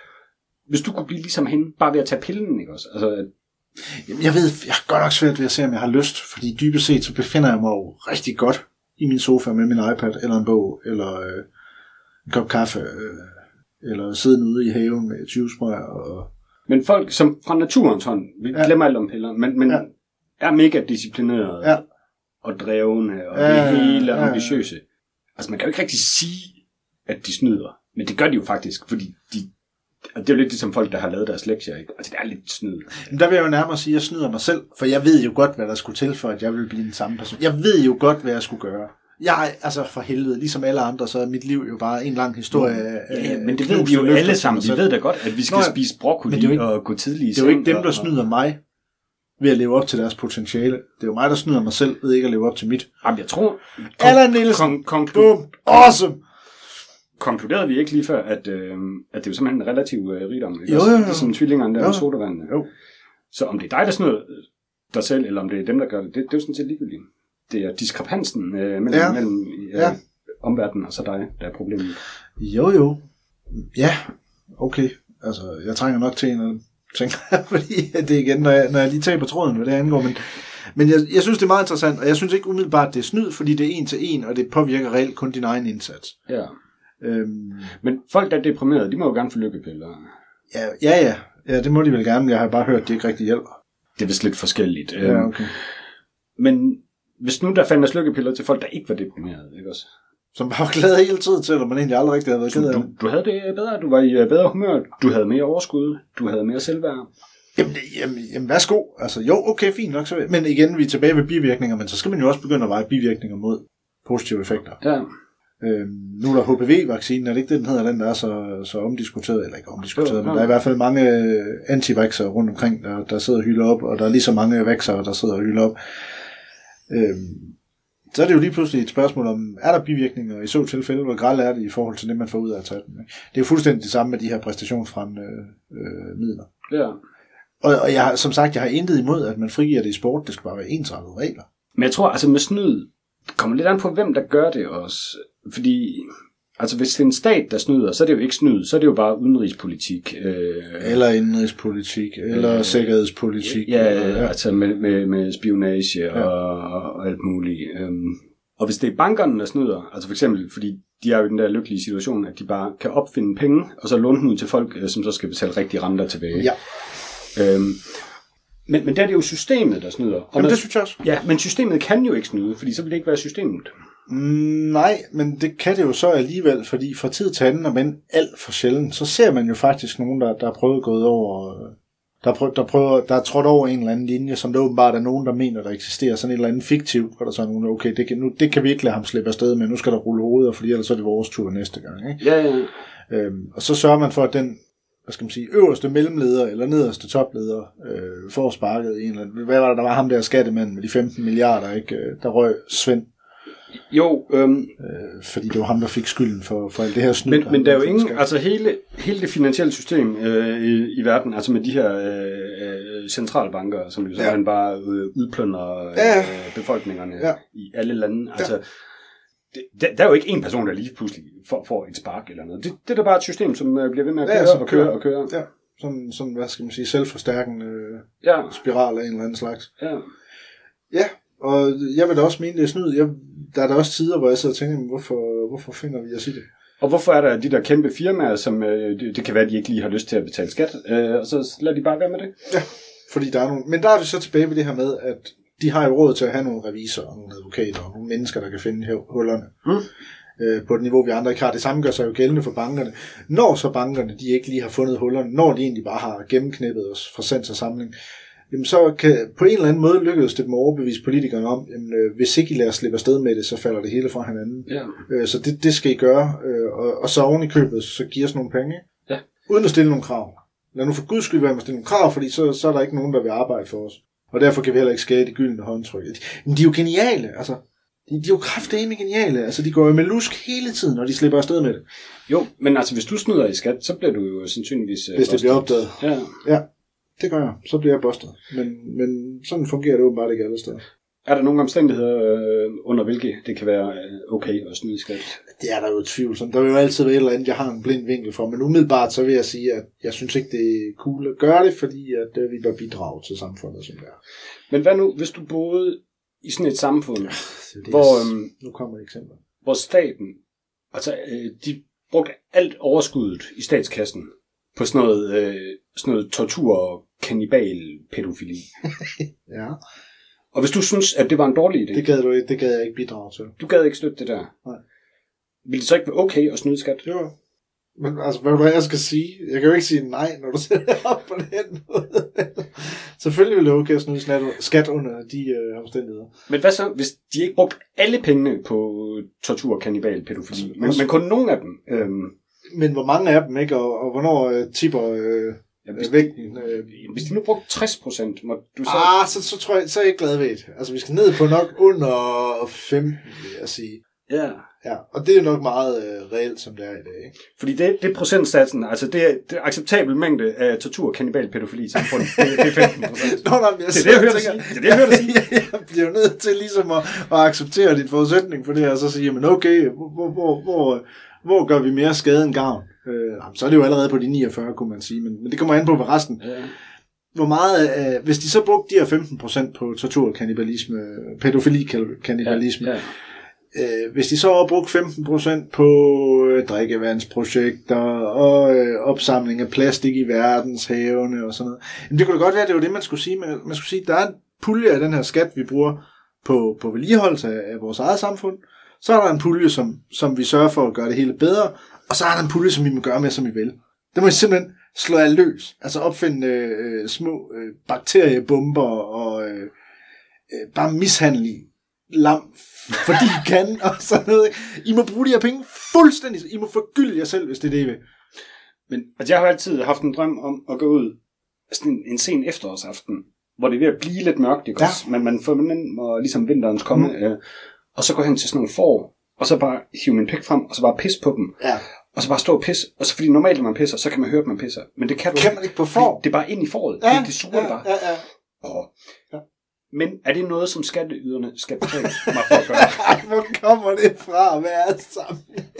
Hvis du kunne blive ligesom hende, bare ved at tage pillen, ikke også? Altså, at- Jamen, jeg ved, jeg har godt nok svært ved at se, om jeg har lyst, fordi dybest set, så befinder jeg mig jo rigtig godt i min sofa med min iPad, eller en bog, eller øh, en kop kaffe, øh, eller siddende ude i haven med tyvesprøjer, og... men folk, som fra naturens hånd, vi Ja. glemmer alt om piller, men, men Ja. er mega disciplinerede Ja. og drevne, og Ja, det hele ja, ja. ambitiøse. Altså, man kan jo ikke rigtig sige, at de snyder, men det gør de jo faktisk, fordi de... Og det er jo lidt ligesom folk, der har lavet deres lektier, ikke? Altså, det er lidt snyd. Men der vil jeg jo nærmere sige, at jeg snyder mig selv, for jeg ved jo godt, hvad der skulle til, for at jeg vil blive den samme person. Jeg ved jo godt, hvad jeg skulle gøre. Jeg, altså for helvede, ligesom alle andre, så er mit liv jo bare en lang historie af... Ja, men det knuste ved vi jo løfter alle til sammen. mig Vi selv. ved da godt, at vi skal Nå, ja. spise broccoli Men det er jo ikke- og gå tidligt i Det er jo ikke seng dem, og- der snyder mig ved at leve op til deres potentiale. Det er jo mig, der snyder mig selv ved ikke at leve op til mit. Jamen, jeg tror... Allan Nielsen! Kon- konklu- Boom! Awesome! konkluderede vi ikke lige før, at, øh, at det er jo simpelthen en relativ øh, rigdom. Ikke? Jo, Også jo, jo. Ligesom tvillingerne der Jo. med sodavandene. Jo. Så om det er dig, der snyder dig selv, eller om det er dem, der gør det, det, det er jo sådan set ligegyldigt. Det er diskrepansen øh, mellem, Ja. mellem øh, Ja. omverdenen og så dig, der er problemet. Jo, jo. Ja, okay. Altså, jeg trænger nok til en og tænker, fordi det er igen, når jeg, når jeg lige taber tråden, hvad det angår. Men, men jeg, jeg synes, det er meget interessant, og jeg synes ikke umiddelbart, det er snyd, fordi det er en til en, og det påvirker reelt kun din egen indsats. Ja. Øhm, Men folk, der er deprimerede, de må jo gerne få lykkepiller. ja, ja, ja, ja, det må de vel gerne, jeg har bare hørt, at det ikke rigtig hjælper. Det er vist lidt forskelligt. Ja, Øhm, okay. Men hvis nu der fandtes lykkepiller til folk, der ikke var deprimerede, ikke også? Som bare var glad hele tiden, selvom man egentlig aldrig rigtig havde været ked Du, af du, det. du havde det bedre, du var i øh, bedre humør, du havde mere overskud, du havde mere selvværd. Jamen, jamen, jamen, værsgo. Altså, jo, okay, fint nok. Så, men igen, vi er tilbage ved bivirkninger, men så skal man jo også begynde at veje bivirkninger mod positive effekter. Ja. Øhm, nu er der H P V-vaccinen, er det ikke det, den hedder, den der er så, så omdiskuteret, eller ikke omdiskuteret, ja, men der er i hvert fald mange anti-vaxxere rundt omkring, der, der sidder og hylder op, og der er lige så mange vaxxere, der sidder og hylder op. Øhm, så er det jo lige pludselig et spørgsmål om, er der bivirkninger, i så tilfælde, hvor grelle er det i forhold til det, man får ud af at tage den. Ikke? Det er jo fuldstændig det samme med de her præstationsfremmende øh, midler. Ja. Og, og jeg, som sagt, jeg har intet imod, at man frigiver det i sport, det skal bare være ensartede regler. Men jeg tror, altså med snyd, det kommer lidt an på, hvem der gør det også. Fordi, altså hvis det er en stat, der snyder, så er det jo ikke snyd, så er det jo bare udenrigspolitik. Øh, eller indenrigspolitik, eller øh, sikkerhedspolitik. Ja, eller, ja. altså med, med, med spionage ja. og, og alt muligt. Um, og hvis det er bankerne, der snyder, altså for eksempel, fordi de er jo i den der lykkelige situation, at de bare kan opfinde penge, og så låne dem ud til folk, som så skal betale rigtige renter tilbage. Ja. Um, men, men der er det jo systemet, der snyder. Og Jamen når, det synes jeg også. Ja, men systemet kan jo ikke snyde, fordi så vil det ikke være systemet. Mm, nej, men det kan det jo så alligevel, fordi fra tid til anden, og men alt for sjældent, så ser man jo faktisk nogen, der, der er prøvet gået over, der er, prøvet, der, prøver, der er trådt over en eller anden linje, som der åbenbart er nogen, der mener, der eksisterer sådan et eller andet fiktivt, hvor der så er nogen, okay, det kan, nu, det kan vi ikke lade ham slippe afsted med, nu skal der rulle hoveder, fordi ellers er det vores tur næste gang. Ikke? Ja, ja. Øhm, og så sørger man for, at den, hvad skal man sige, øverste mellemleder eller nederste topleder øh, får sparket en eller anden. Hvad var det, der var ham der skattemanden med de femten milliarder, ikke? Der røg Svend. Jo, øhm, øh, fordi det var ham, der fik skylden for, for alt det her snyd. Men, men der er jo ingen, altså hele, hele det finansielle system øh, i, i verden, altså med de her øh, centralbanker, som jo så ja. bare øh, udplønder øh, ja. befolkningerne ja. i alle lande, altså det, der, der er jo ikke en person, der lige pludselig får, får et spark eller noget. Det, det er da bare et system, som øh, bliver ved med at køre ja, og køre og køre. Ja, sådan, sådan, hvad skal man sige, selvforstærkende øh, ja. spiral af en eller anden slags. Ja. Ja, og jeg vil da også mene, det er snyd. Jeg, der er der også tider, hvor jeg sidder og tænker, hvorfor, hvorfor finder vi os i det? Og hvorfor er der de der kæmpe firmaer, som øh, det, det kan være, at de ikke lige har lyst til at betale skat, øh, og så lader de bare være med det? Ja, fordi der er nogle... Men der er vi så tilbage ved det her med, at de har jo råd til at have nogle revisorer, nogle advokater og nogle mennesker, der kan finde hullerne hmm. øh, på et niveau, vi andre ikke har. Det samme gør sig jo gældende for bankerne. Når så bankerne, de ikke lige har fundet hullerne, når de egentlig bare har gennemknippet os fra sens og samling, jamen så kan på en eller anden måde lykkedes det dem at overbevise politikerne om, jamen, øh, hvis ikke I lader slippe afsted med det, så falder det hele fra hinanden. Ja. Øh, så det, det skal I gøre, øh, og, og så oven i købet, så giver os nogle penge, ja. uden at stille nogle krav. Lad nu for guds skyld være med at stille nogle krav, fordi så, så er der ikke nogen, der vil arbejde for os. Og derfor kan vi heller ikke skade de gyldne håndtryk. Men de er jo geniale, altså. De, de er jo kraftedeme geniale, altså de går jo med lusk hele tiden, når de slipper afsted med det. Jo, men altså hvis du snyder i skat, så bliver du jo sandsynligvis øh, Hvis det bliver opdaget. Ja. Ja. Det gør jeg. Så bliver jeg bustet. Men, men sådan fungerer det åbenbart ikke alle steder. Er der nogle omstændigheder, øh, under hvilke det kan være okay at snyde i skat? Det er der jo et tvivl. Der vil jo altid være et eller andet, jeg har en blind vinkel for. Men umiddelbart så vil jeg sige, at jeg synes ikke, det er cool at gøre det, fordi at øh, vi bør bidrage til samfundet, som det er. Men hvad nu, hvis du boede i sådan et samfund, ja, det hvor, øhm, nu kommer et eksempel. Hvor staten, altså øh, de brugte alt overskuddet i statskassen på sådan noget, øh, sådan noget tortur og kannibal pædofili. Ja. Og hvis du synes, at det var en dårlig idé... Det gad, du, det gad jeg ikke bidrage til. Du gad ikke støtte det der? Nej. Vil det så ikke være okay at snyde skat? Jo. Men altså, hvad er det, jeg skal sige? Jeg kan jo ikke sige nej, når du sætter det op på den måde. Selvfølgelig vil det okay at snyde skat under de øh, omstændigheder. Men hvad så, hvis de ikke brugte alle pengene på tortur, kannibal, pædofili, men, men kun nogle af dem? Øhm... Men hvor mange af dem, ikke? Og, og hvornår øh, tipper... Øh, Ja, hvis, vægten, øh, hvis de nu brugte tres procent, må du så... Ah, så, så tror jeg, så er jeg ikke glad ved det. Altså, vi skal ned på nok under femten, vil jeg sige. Ja. Ja, og det er nok meget øh, reelt, som det er i dag, ikke? Fordi det, det er procentsatsen, altså det er, det er acceptabel mængde af tortur, kannibal, pædofili, samfund, det, det er femten procent. Nå, nej, jeg det er det, jeg hører dig sige. Det er det, jeg hører dig sige. Jeg bliver nødt til ligesom at, at acceptere din forudsætning for det, og så sige, men okay, hvor, hvor, hvor, hvor gør vi mere skade end gavn? Øh, så er det jo allerede på de niogfyrre, kunne man sige, men, men det kommer an på, hvad resten. Ja. Hvor meget, øh, hvis de så brugte de her femten procent på tortur, kannibalisme, pædofili, kannibalisme, ja, ja. Øh, hvis de så har brugt femten procent på øh, drikkevandsprojekter og øh, opsamling af plastik i verdenshavene og sådan noget, jamen det kunne da godt være, at det var det, man skulle sige. Man, man skulle sige, at der er en pulje af den her skat, vi bruger på, på vedligeholdelse af, af vores eget samfund. Så er der en pulje, som, som vi sørger for at gøre det hele bedre, og så er der en pulje, som vi må gøre med, som vi vil. Det må vi simpelthen slå af løs. Altså opfinde øh, små øh, bakteriebomber og øh, øh, bare mishandle lam, fordi I kan, og sådan noget. I må bruge de her penge fuldstændig. I må forgylde jer selv, hvis det er det, I vil. Men altså, jeg har altid haft en drøm om at gå ud sådan en, en sen efterårsaften, hvor det er ved at blive lidt mørkt, ikke ja. også? Men man fornemmer ligesom vinterens komme, mm. øh, og så går hen til sådan nogle får, og så bare hive min pik frem, og så bare pisse på dem. Ja. Og så bare stå og pisse. Og så fordi normalt, når man pisser, så kan man høre, at man pisser. Men det kan du kan man ikke på får. Det er bare ind i foråret. Ja, det, det suger ja, bare. Ja, ja. Oh. Ja. Men er det noget, som skatteyderne skal betale mig for at gøre? Hvor kommer det fra? Hvad er det sammen?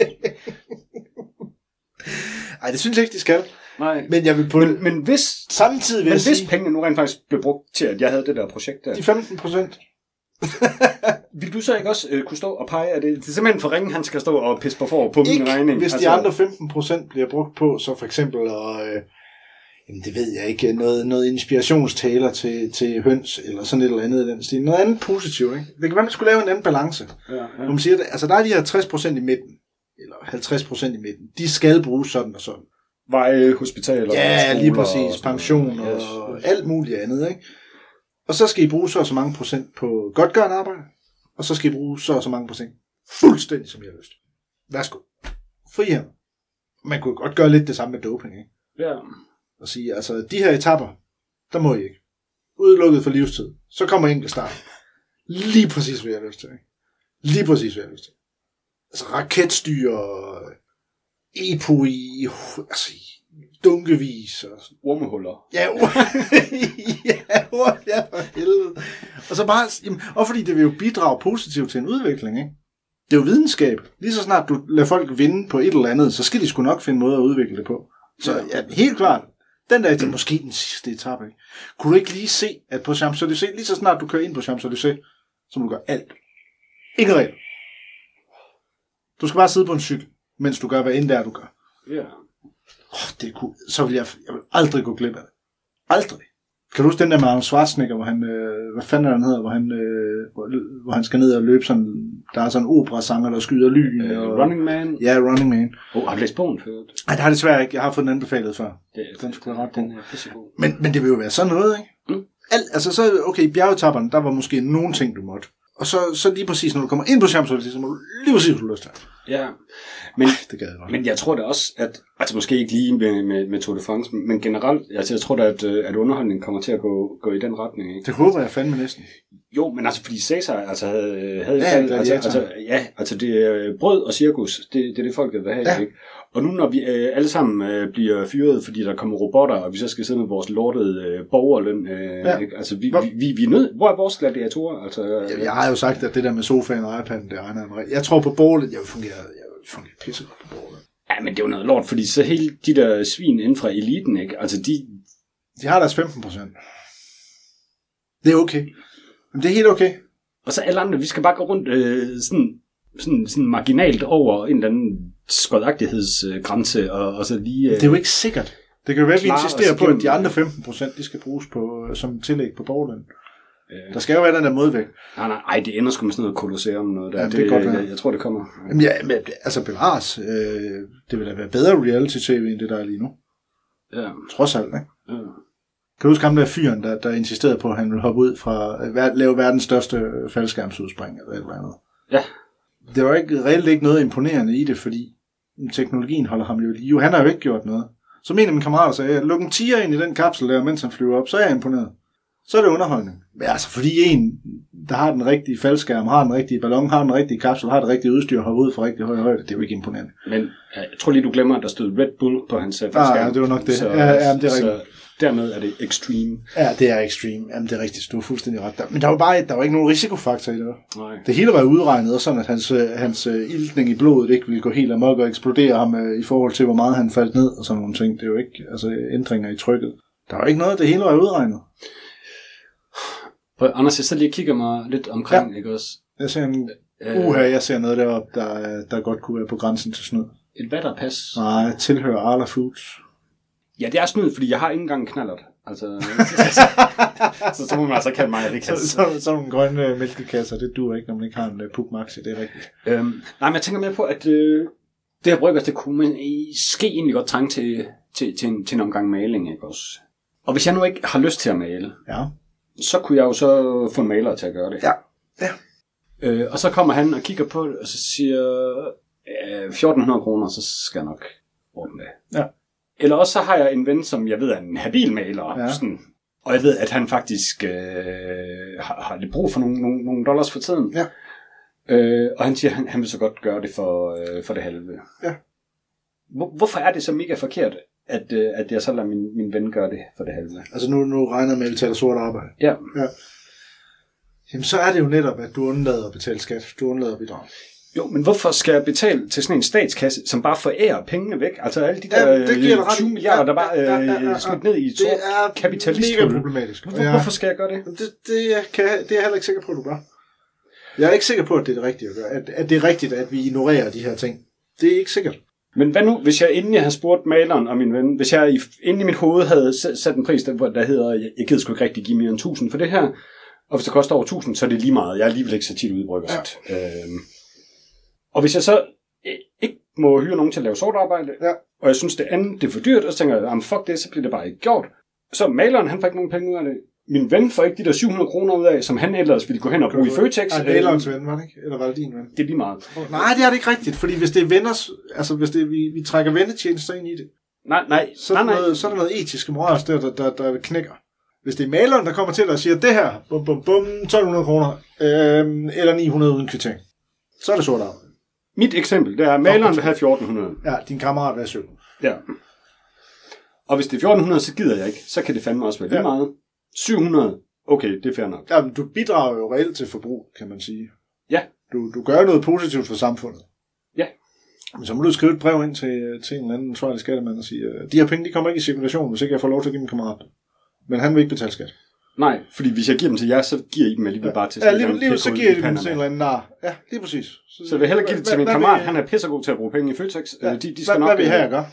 Ej, det synes jeg ikke, de skal. Nej. Men jeg vil på men, men hvis, samtidig vil men jeg hvis sige, pengene nu rent faktisk blev brugt til, at jeg havde det der projekt der. De femten procent. Vil du så ikke også øh, kunne stå og pege, at det, det er simpelthen for ringen, han skal stå og pisse på for på min ikke, regning? Hvis altså, de andre femten procent bliver brugt på, så for eksempel, og, øh, jamen det ved jeg ikke, noget, noget inspirationstaler til, til høns, eller sådan et eller andet i den stil. Noget andet positivt, ikke? Det kan være, man skulle lave en anden balance. Ja, ja. Når man siger, det, altså der er de her tres procent i midten, eller halvtreds procent i midten, de skal bruges sådan og sådan. Veje, hospitaler, ja, skoler, lige præcis, og pension og, yes, og alt muligt andet, ikke? Og så skal I bruge så og så mange procent på godtgørende arbejde, og så skal I bruge så og så mange procent fuldstændig som I har lyst. Værsgo. Fri her. Man kunne godt gøre lidt det samme med doping, ikke? Ja. Og sige, altså, de her etapper, der må I ikke. Udelukket for livstid. Så kommer enkelt start. Lige præcis, hvad jeg har lyst til, ikke? Lige præcis, hvad jeg har lyst til. Altså, raketstyr, E P O i, altså, dunkevis og ormehuller. Ja, ja, or, ja, for helvede. Og så bare, jamen, og fordi det vil jo bidrage positivt til en udvikling, ikke? Det er jo videnskab. Lige så snart du lader folk vinde på et eller andet, så skal de sgu nok finde måder at udvikle det på. Så ja, helt klart, den der er måske den sidste etape, ikke? Kunne du ikke lige se, at på Champs-Élysées, lige så snart du kører ind på Champs-Élysées, så må du gøre alt. Ikke regel. Du skal bare sidde på en cykel, mens du gør, hvad end der du gør. Ja. Oh, det kunne, så vil jeg, jeg vil aldrig gå glip af det. Aldrig. Kan du huske den der med Arnold Schwarzenegger, hvor han, øh, hvad fanden er han hedder, hvor han, øh, hvor, hvor han skal ned og løbe sådan, der er sådan en operasanger, der skyder lyn. Uh, og, Running Man? Ja, Running Man. Oh, har du læst bogen før? Nej, det har jeg desværre ikke. Jeg har fået den anbefalet før. Det, den skulle ret den er pissegod. Men, men det vil jo være sådan noget, ikke? Mm. Alt, altså så, okay, i bjergetapperne, der var måske nogle ting, du måtte. Og så, så lige præcis, når du kommer ind på Champs-Élysées, så må du lige præcis, hvad du lyst til. Ja, men, det gad jeg godt. Men jeg tror da også, at, altså måske ikke lige med, med, med Tour de France, men generelt, altså jeg tror da, at, at underholdningen kommer til at gå, gå i den retning. Ikke? Det håber jeg fandme næsten. Jo, men altså fordi Cæsar altså, havde, havde ja, fald, altså, altså, ja, altså det er brød og cirkus, det, det er det folk, der vil have. Ja. Ikke? Og nu når vi øh, alle sammen øh, bliver fyret, fordi der kommer robotter, og vi så skal sidde med vores lortede øh, borgerløn, øh, ja. ikke? Altså vi, vi, vi, vi er nødt, hvor er vores gladiatorer? Altså, ja, jeg har jo sagt, at det der med sofaen og iPad'en, det regner jeg. Jeg tror på bordet, jeg vil fungere, jeg vil fungere pissegodt på bordet. Ja, men det er jo noget lort, fordi så hele de der svin inden fra eliten, ikke? Altså de... De har deres femten procent. Det er okay. Men det er helt okay. Og så alle andre, vi skal bare gå rundt øh, sådan, sådan, sådan marginalt over en eller anden skodagtighedsgrænse, og, og så lige... Øh, det er jo ikke sikkert. Det kan jo være, at vi insisterer på, at de andre femten procent, de skal bruges på, som tillæg på borgerløn. Øh. Der skal jo være den der modvægt. Nej, nej, ej, det ender sgu med sådan noget kolosseum noget der. Ja, det, det er godt, jeg, jeg tror, det kommer. Jamen, ja, men, altså bevares. Øh, det vil da være bedre reality-tv, end det der er lige nu. Ja. Trods alt, ikke? Ja. Kan du huske ham der fyren, der, der insisterede på, at han ville hoppe ud fra at lave verdens største faldskærmsudspring eller et eller andet? Ja. Det var ikke reelt ikke noget imponerende i det, fordi teknologien holder ham jo i live. Han har jo ikke gjort noget. Så mener min kammerat sagde, at luk en tiger ind i den kapsel der, mens han flyver op, så er jeg imponeret. Så er det underholdning. Men altså, fordi en, der har den rigtige faldskærm, har den rigtige ballon, har den rigtige kapsel, har det rigtige udstyr, har ud fra rigtig høj højde, det er jo ikke imponerende. Men jeg tror lige, du glemmer, at der stod Red Bull på hans faldskærm. Ah, ja, det var nok det. Så, ja, ja, det er så rigtigt. dermed er det extreme. Ja, det er extreme. Jamen, det er rigtigt. Du er fuldstændig ret. Men der var bare der var ikke nogen risikofaktor i det. Nej. Det hele var udregnet, og sådan at hans, hans iltning i blodet ikke ville gå helt amok og eksplodere ham i forhold til, hvor meget han faldt ned og sådan nogle ting. Det er jo ikke altså, ændringer i trykket. Der var ikke noget, det hele var udregnet. For Anders, jeg så lige kigger mig lidt omkring, ja. Ikke også? Jeg ser en uha, jeg ser noget deroppe, der, der godt kunne være på grænsen til snyd. Et vatterpas? Nej, jeg tilhører Arla Foods. Ja, det er snyd, fordi jeg har ikke engang knallert. Altså, så, så må man altså kalde mig Rikas. Så, så, så nogle grønne mælkekasser, det duer ikke, når man ikke har en uh, Puk Maxi, det er rigtigt. Øhm, nej, men jeg tænker mere på, at øh, det her bryggers, det kunne man ske egentlig godt trænge til, til, til, en, til en omgang maling, ikke også? Og hvis jeg nu ikke har lyst til at male, ja. så kunne jeg jo så få en maler til at gøre det. Ja, ja. Øh, og så kommer han og kigger på det, og så siger øh, fjorten hundrede kroner, så skal jeg nok ordne det. Ja. Eller også så har jeg en ven, som jeg ved er en habil maler, ja. sådan, og jeg ved, at han faktisk øh, har, har lidt brug for nogle, nogle, nogle dollars for tiden. Ja. Øh, og han siger, at han, han vil så godt gøre det for, øh, for det halve. Ja. Hvor, hvorfor er det så mega forkert, at, øh, at jeg så lader min, min ven gøre det for det halve? Altså nu, nu regner jeg med, at vi taler sort arbejde. Ja. ja. Jamen så er det jo netop, at du undlader at betale skat. Du undlader at bidrage. Jo, men hvorfor skal jeg betale til sådan en statskasse, som bare forærer pengene væk? Altså alle de der ja, tyve milliarder, ja, der bare ja, ja, ja, ja. smidt ned i et stort kapitalist. Det er mega problematisk. Hvor, ja. Hvorfor skal jeg gøre det? Det, det, kan, det er jeg heller ikke sikker på, at du gør. Jeg er ikke sikker på, at det er det rigtige at gøre. At, at det er rigtigt, at vi ignorerer de her ting. Det er ikke sikkert. Men hvad nu, hvis jeg inden jeg havde spurgt maleren og min ven, hvis jeg inden i mit hoved havde sat en pris, der, der hedder, jeg, jeg gider sgu ikke rigtig give mere end tusind for det her, og hvis det koster over tusind, så er det lige meget. Jeg er alligevel ikke så tit ude i bryggerset. Ja. Øhm, og hvis jeg så ikke må hyre nogen til at lave sort arbejde, ja. og jeg synes det andet det er for dyrt, og så tænker jeg, fuck det, så bliver det bare ikke gjort. Så maleren, han får ikke nogen penge ud af det. Min ven får ikke de der syv hundrede kroner ud af, som han ellers ville gå hen og bruge i Føtex. Er det malerens ven, var det ikke? Eller var det din ven? Det er lige meget. Oh, nej, det er det ikke rigtigt, fordi hvis det er venners, altså hvis det, vi, vi trækker vennetjenester ind i det, nej, nej, så, er nej, noget, nej. så er der noget etisk moralsk der, der, der, der knækker. Hvis det er maleren, der kommer til dig og siger, det her, bum, bum, bum, tolv hundrede kroner, øh, eller ni hundrede uden kvittering, så er det sort arbejde. Mit eksempel, det er, at maleren vil have fjorten hundrede. Ja, din kammerat vil have syv. Ja. Og hvis det er fjorten hundrede, så gider jeg ikke. Så kan det fandme også være lige ja. meget. syv hundrede, okay, det er fair nok. Jamen, du bidrager jo reelt til forbrug, kan man sige. Ja. Du, du gør noget positivt for samfundet. Ja. Men så må du skrive et brev ind til, til en eller anden ansvarlig skattemand og sige, de her penge, de kommer ikke i cirkulation, hvis ikke jeg får lov til at give min kammerat. Men han vil ikke betale skat. Nej, fordi hvis jeg giver dem til jer, så giver I dem alligevel ja. bare til ja, lige, lige, så giver I dem til en eller anden nar. Ja, lige præcis. Så, så jeg vil hellere give det til min kammerat. Han er pissegod til at bruge penge i Føtex. Ja. De, de skal hvad, nok, hvad vil her gøre?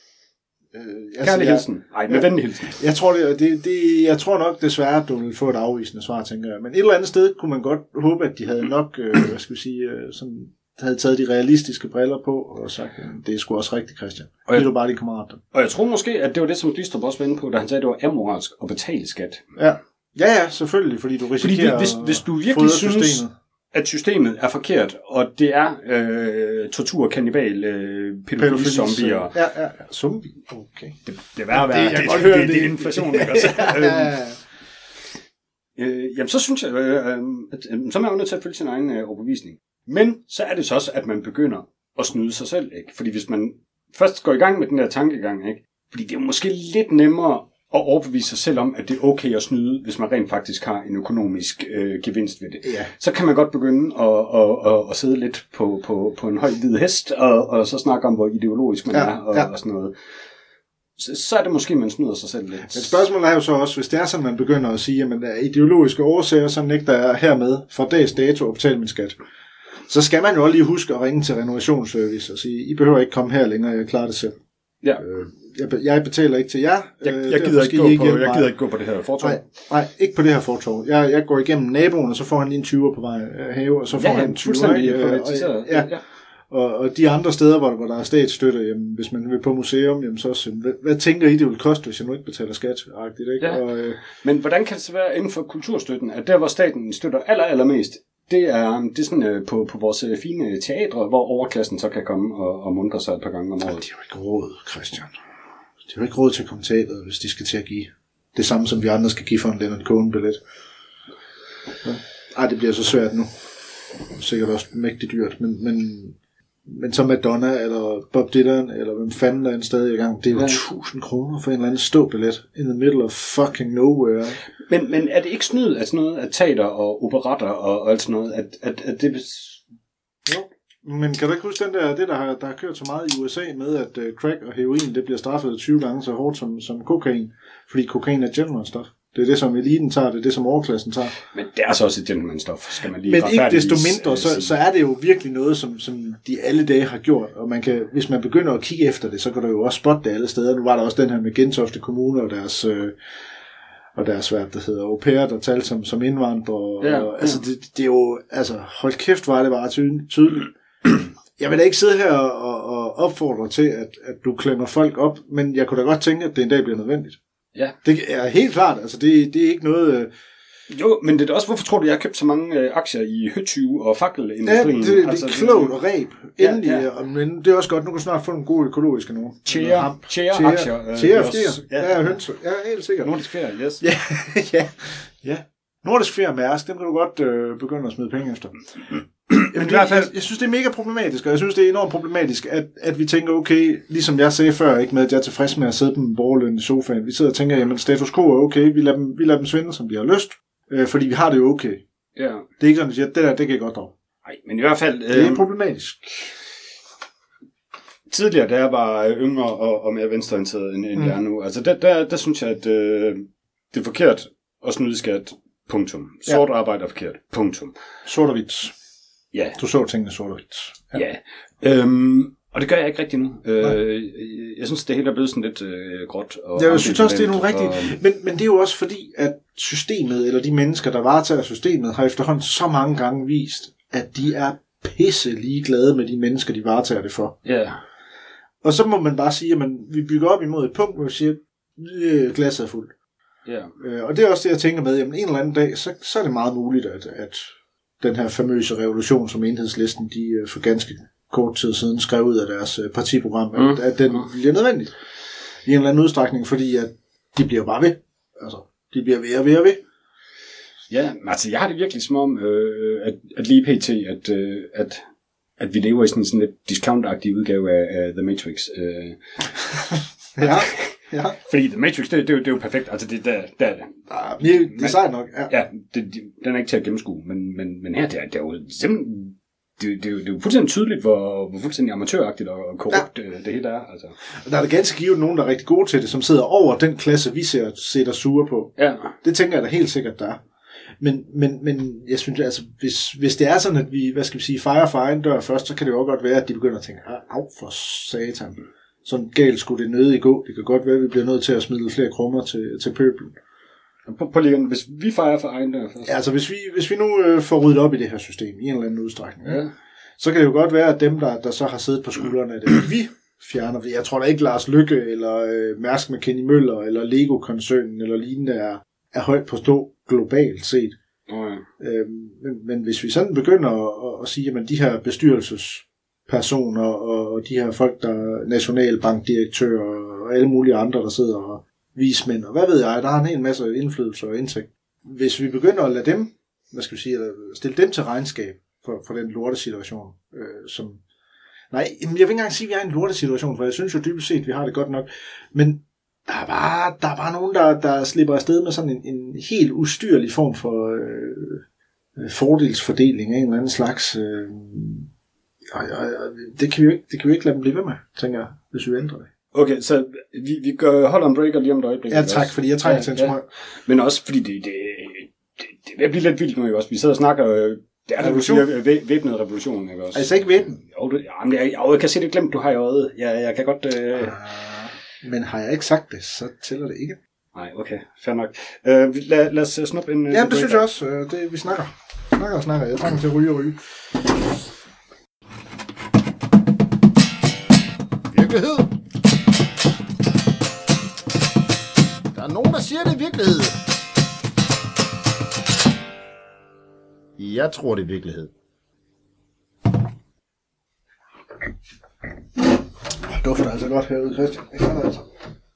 Øh, Kærlig hilsen. Nej, med ja, venlig hilsen. Jeg tror, det, det, det, jeg tror nok desværre, at du vil få et afvisende svar, tænker jeg. Men et eller andet sted kunne man godt håbe, at de havde nok, øh, hvad skal vi sige, øh, sådan, havde taget de realistiske briller på og sagt, det er sgu også rigtigt, Christian. Det er du bare din kammerat. Og jeg tror måske, at det var det, som Glistrup også var inde på, da han sagde, at det var amoralsk at betale skat. Ja, ja, ja selvfølgelig, fordi du risikerer fordi hvis, hvis du virkelig synes, systemet. at systemet er forkert, og det er øh, tortur, kannibal, øh, pædofili, zombier. Ja, ja, ja. Zombie. Okay. Det, det er værd at være. Det, jeg det, godt det, høre, det, det er inflation, ikke også? ja. øh, jamen, så synes jeg, øh, øh, at øh, så er man jo nødt til at følge sin egen øh, overbevisning. Men så er det så også, at man begynder at snyde sig selv, ikke? Fordi hvis man først går i gang med den der tankegang, ikke? Fordi det er jo måske lidt nemmere at overbevise sig selv om, at det er okay at snyde, hvis man rent faktisk har en økonomisk øh, gevinst ved det. Ja. Så kan man godt begynde at, at, at, at sidde lidt på, på, på en høj hvid hest, og, og så snakke om, hvor ideologisk man ja, er, og, ja. og sådan noget. Så, så er det måske, man snyder sig selv lidt. Men spørgsmålet er jo så også, hvis det er sådan, man begynder at sige, at der er ideologiske årsager, så nægter jeg hermed fra dags dato at betale min skat. Så skal man jo også lige huske at ringe til renovationsservice og sige, I behøver ikke komme her længere, jeg klarer det selv. Ja. Øh, jeg, jeg betaler ikke til jer. Jeg, jeg, jeg, gider, ikke gå ikke på, jeg gider ikke gå på det her fortov. Nej, nej, ikke på det her fortov. Jeg, jeg går igennem naboen, og så får han lige en tyver på vej have, og så får ja, han en tyver. Ikke? Og, og, ja, ja. Og, og de andre steder, hvor, hvor der er statsstøtte, jamen, hvis man vil på museum, jamen, så også, hvad, hvad tænker I, det vil koste, hvis jeg nu ikke betaler skat? Ikke? Ja. Og, øh, Men hvordan kan det så være inden for kulturstøtten, at der, hvor staten støtter aller, allermest, det er, det er sådan øh, på, på vores øh, fine teatre, hvor overklassen så kan komme og, og muntre sig et par gange om året. Det er jo ikke råd, Christian. Det er jo ikke råd til at komme teateret, hvis de skal til at give det samme, som vi andre skal give for en Leonard Cohen-billet. Ja. Ej, det bliver så svært nu. Sikkert også mægtigt dyrt, men, men, men så Madonna, eller Bob Dylan, eller hvem fanden der er en stadig i gang, det er jo ja. tusind kroner for en eller anden ståbillet in the middle of fucking nowhere. Men, men er det ikke snyd af sådan noget, at teater og operatter og, og alt sådan noget, at, at, at det... Jo. Men kan du ikke huske den der, det der har, der har kørt så meget i U S A med, at uh, crack og heroin, det bliver straffet tyve gange så hårdt som, som kokain, fordi kokain er gentleman-stof. Det er det, som eliten tager, det er det, som overklassen tager. Men det er så også et gentleman-stof, skal man lige Men ikke desto mindre, så, så er det jo virkelig noget, som, som de alle dage har gjort, og man kan, hvis man begynder at kigge efter det, så kan du jo også spotte det alle steder. Nu var der også den her med Gentofte Kommune og deres... Øh, og deres, hvad det hedder, au pair, der talte som, som indvandrere. Ja, og, ja. Altså, det, det er jo, altså, hold kæft, var det bare tydeligt. Jeg vil da ikke sidde her og, og opfordre til, at, at du klemmer folk op, men jeg kunne da godt tænke, at det en dag bliver nødvendigt. Ja. Det er helt klart, altså, det, det er ikke noget, Jo, men det er også, hvorfor tror du, jeg har købt så mange øh, aktier i høtyve og fakkelindustrien? Ja, det, det altså, er klogt og ræb. Endelig, ja, ja. Men det er også godt, nu kan du snart få nogle gode økologiske nogen. Tjære-aktier. Tjære-fjer. Ja, høns. Ja, helt sikkert. Nordisk Fjer, yes. Ja, ja, ja. Nordisk Fjer og Mærsk, dem kan du godt øh, begynde at smide penge efter. Jamen, i hvert fald, jeg synes, det er mega problematisk, og jeg synes, det er enormt problematisk, at, at vi tænker, okay, ligesom jeg sagde før, ikke med, at jeg er tilfreds med at sidde på en borgerløn i sofaen. Vi sidder og tænker, jamen, status quo er okay, vi lader dem, vi lader dem svinde, som de har lyst, øh, fordi vi har det jo okay. Ja. Det er ikke sådan, at siger, det der, det kan jeg godt drage. Nej, men i hvert fald... Øh, det er problematisk. Tidligere, da jeg var yngre og, og mere venstreorienteret, end mm. jeg er nu, altså der, der, der synes jeg, at øh, det er forkert at snyde skat, punktum. Sort ja. Arbejde er forkert, punktum. Sort og hvidt. Ja. Du så tingene sort og hvidt. Ja. ja. Øhm, og det gør jeg ikke rigtig nu. Øh, jeg synes, det hele er blevet sådan lidt øh, gråt. Og ja, jeg synes også, det er nogle rigtige... Og... Men, men det er jo også fordi, at systemet, eller de mennesker, der varetager systemet, har efterhånden så mange gange vist, at de er pisse ligeglade med de mennesker, de varetager det for. Ja. Og så må man bare sige, at man, vi bygger op imod et punkt, hvor vi siger, at glasset er fuldt. Ja. Øh, og det er også det, jeg tænker med, at en eller anden dag, så, så er det meget muligt, at, at den her famøse revolution, som Enhedslisten, de for ganske kort tid siden skrev ud af deres partiprogram, mm. at, at den bliver nødvendig i en eller anden udstrækning, fordi at de bliver bare ved. Altså, de bliver ved og ved og ved. Ja, altså jeg har det virkelig som om, øh, at, at lige pt, at, øh, at, at vi lever i sådan en sådan lidt discount-agtig udgave af, af The Matrix. Øh. ja. Ja. Fordi The Matrix, det, det, det er jo perfekt. Altså, det, der, der, ah, det, det er sejt nok. Ja, ja det, det, den er ikke til at gennemskue. Men, men, men her, det er, det er jo simpelthen... Det, det, er jo, det er jo fuldstændig tydeligt, hvor, hvor fuldstændig amatøragtigt og korrupt ja. det, det hele er. Altså. Og der er der ganske givet nogen, der er rigtig gode til det, som sidder over den klasse, vi ser, ser der sure på. Ja. Det tænker jeg da helt sikkert, der er. Men, men, men jeg synes, altså, hvis, hvis det er sådan, at vi, hvad skal vi sige, fejrer for egen dør først, så kan det jo godt være, at de begynder at tænke, af for satan. Sådan galt skulle det nødig gå. Det kan godt være, at vi bliver nødt til at smide flere krummer til, til pøblen. På, på lige, hvis vi fejrer for egen dør først. Ja, altså hvis vi, hvis vi nu øh, får ryddet op i det her system, i en eller anden udstrækning, ja. så kan det jo godt være, at dem, der, der så har siddet på skuldrene af det, vi fjerner. Jeg tror da ikke, Lars Lykke, eller øh, Mærsk McKinney Møller, eller Lego-koncernen, eller lignende er, er højt på stå globalt set. Oh, ja. øhm, men, men hvis vi sådan begynder at, at, at sige, at de her bestyrelsespersoner, og de her folk, der er nationalbankdirektører, og alle mulige andre, der sidder og vismænd, og hvad ved jeg, der har en hel masse indflydelse og indtægt. Hvis vi begynder at lade dem, hvad skal vi sige, stille dem til regnskab for, for den lortesituation, øh, som... Nej, jeg vil ikke engang sige, at vi er i en lortesituation, for jeg synes jo dybest set, at vi har det godt nok. Men der er bare, der er bare nogen, der, der slipper afsted med sådan en, en helt ustyrlig form for øh, fordelsfordeling af en eller anden slags... Øh, og, og, og, det, kan vi jo ikke, det kan vi ikke lade dem blive ved med, tænker jeg, hvis vi ændrer det. Okay, så vi, vi gør, holder en breaker lige om et øjeblik. Ja, tak, fordi jeg trænger ja, til en smøg. Ja. Men også fordi det, det, det, det vil blive lidt vildt nu, jo også. Vi sidder og snakker, det er revolution. Væbnet revolution, ikke også? Altså ikke væbnet? Jo, det, jamen, jeg, jeg, jeg kan se det glemt, du har i øjet. Jeg, jeg kan godt... Øh... Ah, men har jeg ikke sagt det, så tæller det ikke. Nej, okay, fair nok. Uh, lad, lad os snuppe en... Ja, det synes jeg også. Det, vi snakker. Snakker og snakker. Jeg trænger til at ryge og ryge. Virkelighed. Der er nogen, der siger, det er virkelighed. Jeg tror, det er virkelighed. Dufter altså godt herude, Christian. Det kan altså.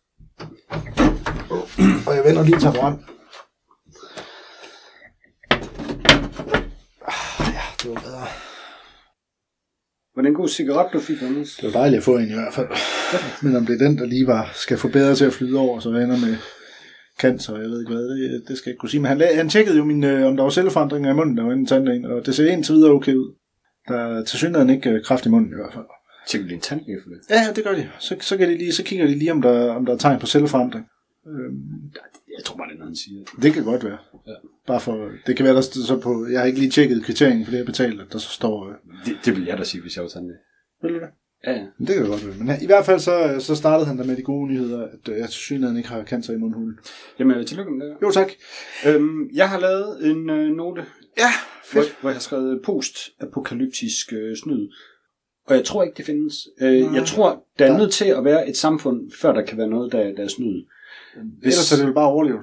Og jeg vender lige taburetten. Ja, det var bedre. Var det en god cigaret, du fik, Anders? Det var dejligt at få en i hvert fald. Men om det er den, der lige var, skal få bedre til at flyde over, så ender med cancer, jeg ved ikke hvad, det, det skal jeg ikke kunne sige. Men han, han tjekkede jo, min, øh, om der var celleforandringer i munden, der var en tandlægen, og det ser indtil videre okay ud. Der er til synligheden ikke øh, kræft i munden i hvert fald. Tjekker de en tandlæge for det? Ja, det gør de. Så, så, kan de lige, så kigger de lige, om der, om der er tegn på celleforandring. Øhm, jeg tror bare, det er noget, han siger. Det kan godt være. Ja. Bare for, det kan være, der så på, jeg har ikke lige tjekket kvitteringen for det, jeg betaler, der så står... Øh, det, det vil jeg da sige, hvis jeg var tandlæge. Vil du det? Ja, ja. Men det kan godt være. Men i hvert fald så, så startede han der med de gode nyheder, at jeg til synligheden ikke har cancer i mundhulen. Jamen, tillykke med det. Jo, tak. Øhm, jeg har lavet en øh, note, ja, fedt. Hvor, hvor jeg har skrevet post-apokalyptisk øh, snyd. Og jeg tror ikke, det findes. Øh, jeg tror, der er nødt til at være et samfund, før der kan være noget, der, der er snyd. Hvis... Ellers er det vel bare overlevelse.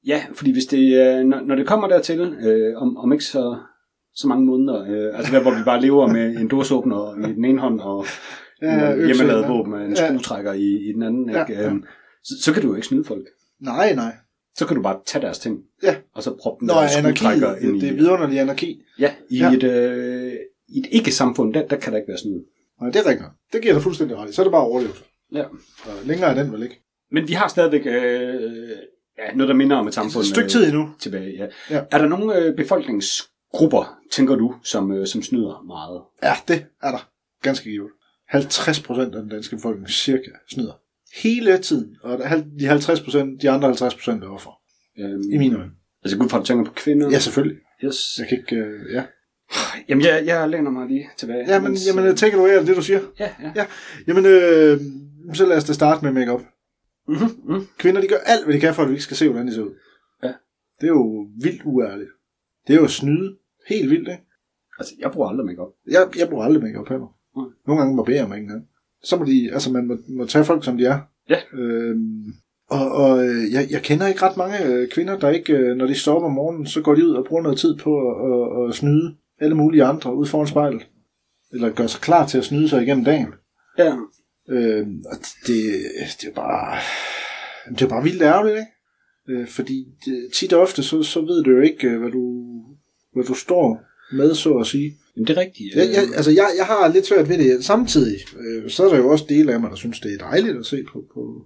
Ja, fordi hvis det, øh, når, når det kommer dertil, øh, om, om ikke så, så mange måneder, øh, altså der hvor vi bare lever med en dåseåbner i den ene hånd, og ja, en hjemmelavet våben med en ja. skruetrækker i, i den anden, ikke? Ja, ja. Øhm, så, så kan du jo ikke snyde folk. Nej, nej. Så kan du bare tage deres ting, ja. og så proppe den Nå, der skruetrækker anarki, ind i... det er vidunderlig anarki. Ja, i ja. et, øh, i et ikke-samfund, der, der kan der ikke være snyd. Nej, det er rigtigt. Det giver dig fuldstændig ret i. Så er det bare overlevelse. Ja. Og længere er den vel ikke. Men vi har stadigvæk øh, ja, noget, der minder om et samfund. Et stykke tid endnu. Tilbage, ja. Ja. Er der nogle øh, befolkningsgrupper, tænker du, som, øh, som snyder meget? Ja, det er der. Ganske givet. halvtreds procent af den danske befolkning cirka snyder. Hele tiden. Og de halvtreds procent, de andre halvtreds procent er offer. Øhm, I mine øjne. Altså gud for, at du tænker på kvinder? Ja, selvfølgelig. Yes. Jeg kan ikke... Uh, ja. Jamen, jeg, jeg læner mig lige tilbage. Jamen, mens, jamen tænker du af det, du siger? Ja, ja. ja. Jamen, øh, så lad os da starte med make-up. Mm-hmm, mm. Kvinder, de gør alt, hvad de kan, for at vi ikke skal se, hvordan de ser ud. Ja. Det er jo vildt uærligt. Det er jo at snyde. Helt vildt, ikke? Altså, jeg bruger aldrig make-up. Jeg, jeg bruger aldrig make-up heller. Mm. Nogle gange barberer jeg mig ikke engang. Så må de, altså man må, må tage folk, som de er. Ja. Øhm, og og jeg, jeg kender ikke ret mange øh, kvinder, der ikke, øh, når de står op om morgenen, så går de ud og bruger noget tid på at, at, at snyde alle mulige andre ud foran spejlet. Eller gør sig klar til at snyde sig igennem dagen. Ja. Øhm, og det, det er bare, det er bare vildt ærgerligt, ikke? Øh, fordi det, tit og ofte, så, så ved du jo ikke, hvad du, hvad du står med, så at sige. Jamen, det er rigtigt. Jeg, jeg, altså, jeg, jeg har lidt svært ved det. Samtidig, øh, så er der jo også dele af mig, der synes, det er dejligt at se på, på,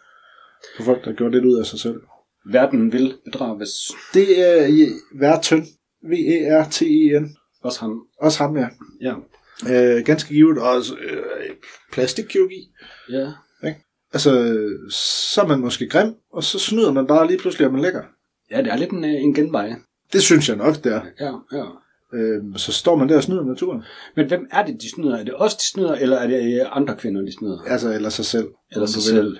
på folk, der gør lidt ud af sig selv. Verden vil bedrages. Det er i Vertøn. V E R T E N. Også ham. Også ham, ja. Ja. Øh, ganske givet. Og også øh, plastikkirurgi. Ja. Ikke? Altså, så er man måske grim, og så snyder man bare lige pludselig, at man lækker. Ja, det er lidt en, en genvej. Det synes jeg nok, det er. Ja, ja. Øhm, så står man der og snyder naturen. Men hvem er det, de snyder? Er det os, de snyder, eller er det andre kvinder, de snyder? Altså, eller sig selv. Eller sig selv.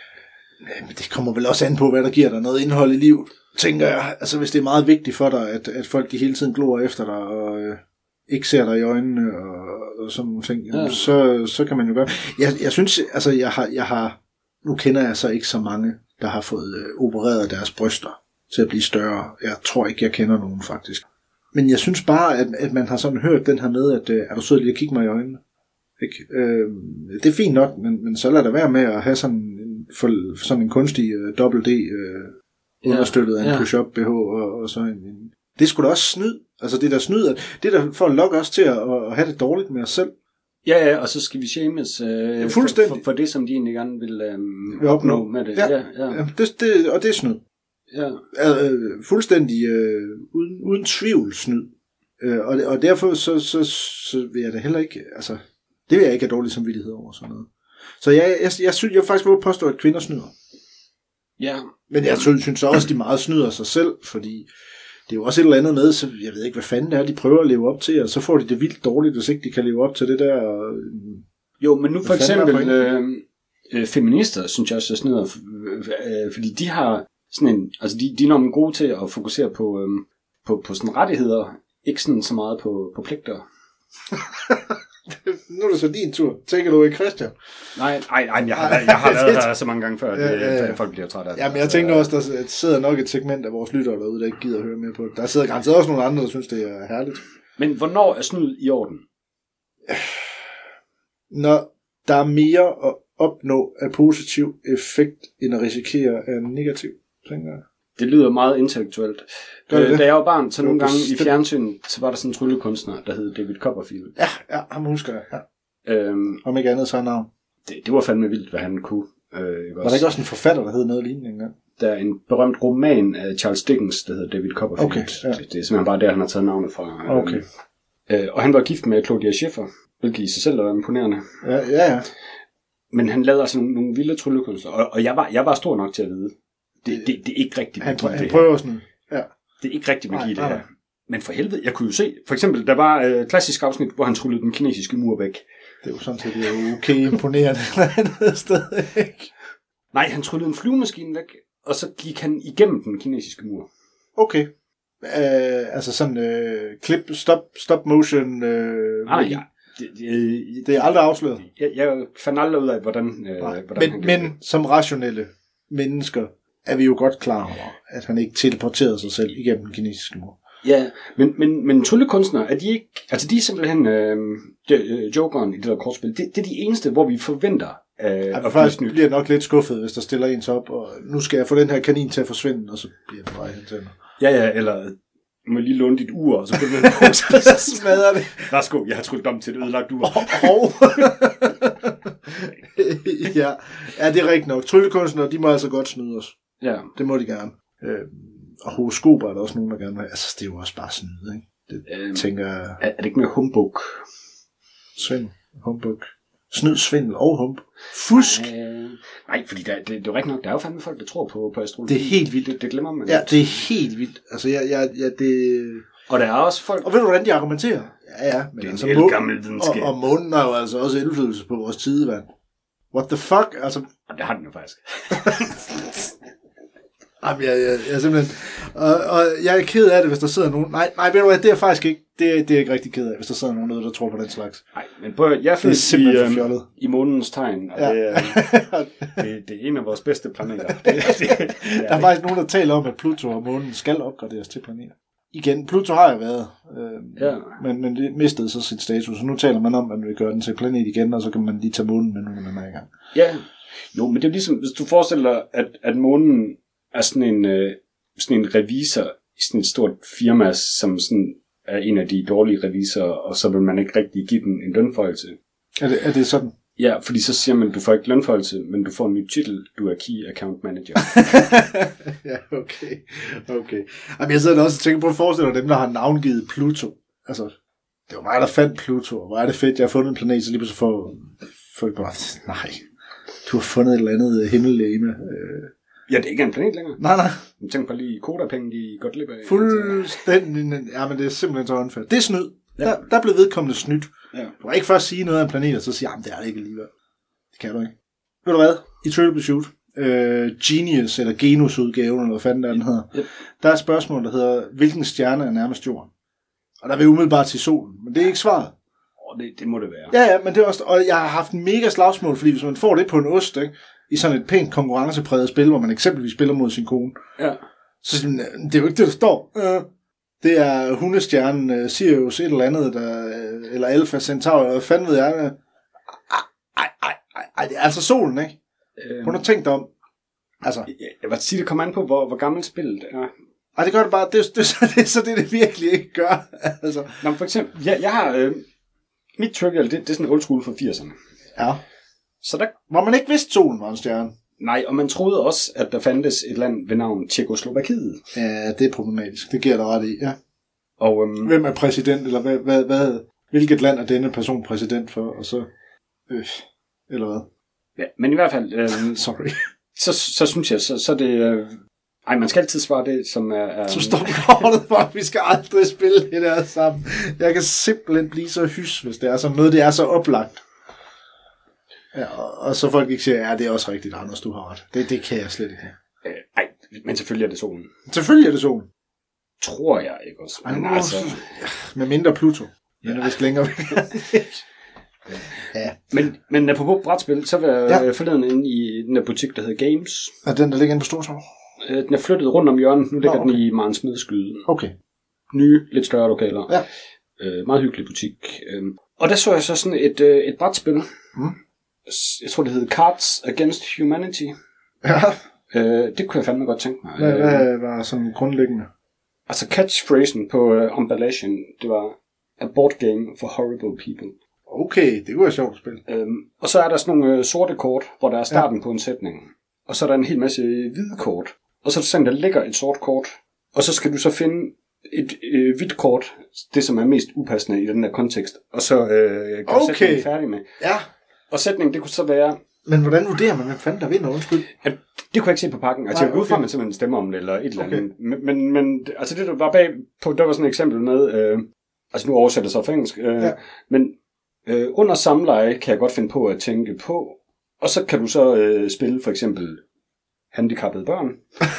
Men det kommer vel også an på, hvad der giver dig noget indhold i livet, tænker jeg. Altså, hvis det er meget vigtigt for dig, at, at folk de hele tiden glor efter dig, og øh, ikke ser dig i øjnene, og, og sådan nogle ting, ja. så, så kan man jo gøre. Jeg, jeg synes, altså, jeg har, jeg har, nu kender jeg så ikke så mange, der har fået øh, opereret deres bryster til at blive større. Jeg tror ikke, jeg kender nogen, faktisk. Men jeg synes bare, at, at man har sådan hørt den her med, at øh, er du sød lige at kigge mig i øjnene? Ikke? Øh, det er fint nok, men, men så lad det være med at have sådan en, for, sådan en kunstig øh, dobbelt D øh, understøttet af en ja. push-up B H og, og så en, en... Det er sgu da også snyd. Altså det der snyd, det der for at lokke os til at, at have det dårligt med os selv. Ja, ja, og så skal vi shames øh, ja, for, for, for det, som de egentlig gerne vil øh, opnå med det. Ja, ja, ja. ja det, det, og det er snyd. Ja. Øh, fuldstændig øh, uden, uden tvivl snyd. Øh, og, og derfor så, så, så vil jeg da heller ikke, altså det vil jeg ikke have dårlig samvittighed over sådan noget. Så jeg, jeg, jeg synes, jeg faktisk vil påstå, at kvinder snyder. Ja. Men jeg synes, synes også, de meget snyder sig selv, fordi det er jo også et eller andet med, så jeg ved ikke, hvad fanden det er, de prøver at leve op til, og så får de det vildt dårligt, hvis ikke de kan leve op til det der. Og, jo, men nu for eksempel øh, øh, feminister, synes jeg også, er snyder, øh, fordi de har sådan en, altså de, de er enormt gode til at fokusere på, øh, på, på sådan rettigheder, ikke sådan så meget på, på pligter. Nu er det så din tur. Tænker du ikke, Christian? Nej, nej, nej, jeg har, jeg har været her så mange gange før, at ja, ja, ja. folk bliver trætte af det. Ja, men jeg tænker også, der sidder nok et segment af vores lyttere derude, der ikke gider at høre mere på det. Der sidder garanteret også nogle andre, der synes, det er herligt. Men hvornår er snyd i orden? Når der er mere at opnå af positiv effekt, end at risikere af negativ, tænker jeg. Det lyder meget intellektuelt. Øh, da jeg var barn, så nogle gange i fjernsynet, så var der sådan en tryllekunstner, der hed David Copperfield. Ja, ja, ham husker jeg. Ja. Øhm, Om ikke andet så navn. Det, det var fandme vildt, hvad han kunne. Øh, var der ikke også en forfatter, der hed noget lignende engang? Der er en berømt roman af Charles Dickens, der hedder David Copperfield. Okay, ja. det, det er simpelthen bare der, han har taget navnet fra. Øh, okay. øh, og han var gift med Claudia Schiffer, hvilket i sig selv er imponerende. Ja, ja, ja. Men han lavede altså nogle, nogle vilde tryllekunster, og, og jeg, var, jeg var stor nok til at vide, det, det, det er ikke rigtig magi, han, han prøver sådan, ja. Det er ikke rigtig magi, nej, det nej. her. Men for helvede, jeg kunne jo se, for eksempel, der var et øh, klassisk afsnit, hvor han tryllede den kinesiske mur væk. Det er jo sådan set, det er okay imponerende et andet sted, ikke? Nej, han tryllede en flyvemaskine væk, og så gik han igennem den kinesiske mur. Okay. Uh, altså sådan uh, klip, stop, stop motion. Uh, Nej, ja. Det, det, det er aldrig afsløret. Jeg, jeg fandt aldrig ud af, hvordan, øh, hvordan men, han men som rationelle mennesker, er vi jo godt klar over, at han ikke teleporterede sig selv igennem den kinesiske mur. Ja, men, men, men tryllekunstnere, er de ikke, altså de er simpelthen øh, jokeren i det der kortspil, det, det er de eneste, hvor vi forventer øh, ja, at faktisk blive bliver nok lidt skuffet, hvis der stiller en op, og nu skal jeg få den her kanin til at forsvinde, og så bliver det bare hen til mig. Ja, ja, eller må lige låne dit ur, og så kan du så smadrer det. Værsgo, jeg har tryllet om til et ødelagt ur. Oh. ja. ja, det er rigtigt nok. Tryllekunstnere, de må altså godt snyde os. Ja. Det må de gerne. Øh, og horoskoper er der også nogen, der gerne vil. Altså, det er jo også bare snyde, ikke? Det øhm, tænker jeg... Er, er det ikke mere humbug? Svindel, humbug. Snyd, svindel og hump. Fusk. Øh, nej, fordi der, det, det er jo rigtigt nok, der er jo fandme folk, der tror på, på astrologi. Det er helt vildt. Det, det glemmer man. Ja, det er helt vildt. Altså, jeg, jeg, jeg, det... Og der er også folk... Og ved du, hvordan de argumenterer? Ja, ja. Men det er altså, en må... gammel videnskab. Og, og månen har jo altså også indflydelse på vores tidevand. What the fuck? Altså... Og det har den jo faktisk. Jamen, jeg, jeg, jeg er simpelthen... Og, og jeg er ked af det, hvis der sidder nogen... Nej, nej, ved du hvad, det er faktisk ikke... Det, det er jeg ikke rigtig ked af, hvis der sidder nogen, der tror på den slags. Nej, men på, jeg er født i, um, i månens tegn, og ja. det, er, det, det er en af vores bedste planeter. Det, det, det er der er faktisk nogen, der taler om, at Pluto og månen skal opgraderes til planeter. Igen, Pluto har jo været, øh, ja. men, men det mistede så sit status, så nu taler man om, at man vil gøre den til planet igen, og så kan man lige tage månen med, når man er i gang. Ja, jo, men det er ligesom, hvis du forestiller dig, at, at månen er sådan en, øh, sådan en revisor i sådan et stort firma, som sådan er en af de dårlige revisorer, og så vil man ikke rigtig give den en lønforhøjelse. Er det, er det sådan? Ja, fordi så siger man, du får ikke lønforhøjelse, men du får en ny titel, du er Key Account Manager. ja, okay. okay. Jamen, jeg sidder også og tænker på at forestille dig dem, der har navngivet Pluto. Altså, det var mig, der fandt Pluto, og hvor er det fedt, jeg har fundet en planet, så lige pludselig får folk bare, nej, du har fundet et eller andet himmellegeme. Ja, det er ikke en planet længere. Nej, nej. Jeg tænker bare lige kodapenge, de godt lidt af. Fuldstændig. Ja, men det er simpelthen så åndfærdigt. Det er snyd. Ja. Der, der blev vedkommende snydt. Ja. Du kan ikke først sige noget af en planet, og så sige, jamen det er det ikke alligevel. Det kan du ikke. Ved du hvad? I Triple Shoot, uh, Genius, eller Genus-udgaven, eller hvad fanden der den hedder, yep. Der er et spørgsmål, der hedder, hvilken stjerne er nærmest jorden? Og der vil umiddelbart til solen, men det er ikke svaret. Oh, det, det må det være. Ja, ja, men det er også, og jeg har haft en mega slagsmål, fordi hvis man får det på en ost, ikke? I sådan et pænt konkurrencepræget spil, hvor man eksempelvis spiller mod sin kone. Ja. Så det er jo ikke det, der står. Uh, det er hundestjernen uh, Sirius, et eller andet, der, uh, eller Alpha Centauri, hvad fanden ved jeg. Uh, ej, ej, ej, ej, det er altså solen, ikke? Øhm, Hun har tænkt om. Altså. Jeg, jeg vil sige, det kommer an på, hvor, hvor gammelt spillet er. Ej, det gør det bare, det, det, det, det er så det, det virkelig ikke gør. altså. Nå, for eksempel, jeg, jeg har, øh, mit trivial, det, det er sådan old school fra firserne. Ja. Så der, hvor man ikke vidste, solen var en stjerne. Nej, og man troede også, at der fandtes et land ved navn Tjekkoslovakiet. Ja, det er problematisk. Det giver der ret i, ja. Og, øhm, hvem er præsident, eller hvad, hvad, hvad, hvilket land er denne person præsident for, og så, øh, eller hvad? Ja, men i hvert fald, øh, sorry. Så, så synes jeg, så, så er det, øh, ej, man skal altid svare det, som er... er så står kortet for, at vi skal aldrig spille det der sammen. Jeg kan simpelthen blive så hys, hvis det er sådan noget, det er så oplagt. Ja, og, og så folk ikke siger, ja, det er også rigtigt, Anders, du har ret. Det, det kan jeg slet ikke. Øh, ej, men selvfølgelig er det solen. Selvfølgelig er det solen. Tror jeg ikke også. Men ej, altså... Med mindre Pluto. Ja. Den er vist længere væk. ja. Men, men apropos brætspil, så var jeg ja. forleden inde i den der butik, der hedder Games. Er den, der ligger inde på Stortorv? Den er flyttet rundt om hjørnet. Nu ligger Nå, okay. den i Maren Smedeskyde. Okay. Nye, lidt større lokaler. Ja. Øh, meget hyggelig butik. Øhm, og der så jeg så sådan et, øh, et brætspil. Mm. Jeg tror, det hed Cards Against Humanity. Ja. Øh, det kunne jeg fandme godt tænke mig. Hvad, hvad var sådan grundlæggende? Altså catchphrasen på uh, emballagen, det var a board game for horrible people. Okay, det kunne være sjovt at spille. Øhm, og så er der sådan nogle uh, sorte kort, hvor der er starten ja. på en sætning. Og så er der en hel masse hvide kort. Og så er der sådan, der ligger et sort kort. Og så skal du så finde et øh, hvidt kort, det som er mest upassende i den der kontekst. Og så øh, kan okay. sætningen færdig med. Ja. Og sætningen, det kunne så være... Men hvordan vurderer man, hvem fanden der vinder? Undskyld. At, det kunne jeg ikke se på pakken. Altså, jeg går ud fra, at man simpelthen stemmer om det, eller et eller andet. Okay. Men, men, men altså, det der var bag på, der var sådan et eksempel med... Øh, altså, nu oversætter det så for engelsk. Øh, ja. Men øh, under samleje kan jeg godt finde på at tænke på. Og så kan du så øh, spille for eksempel handicappede børn.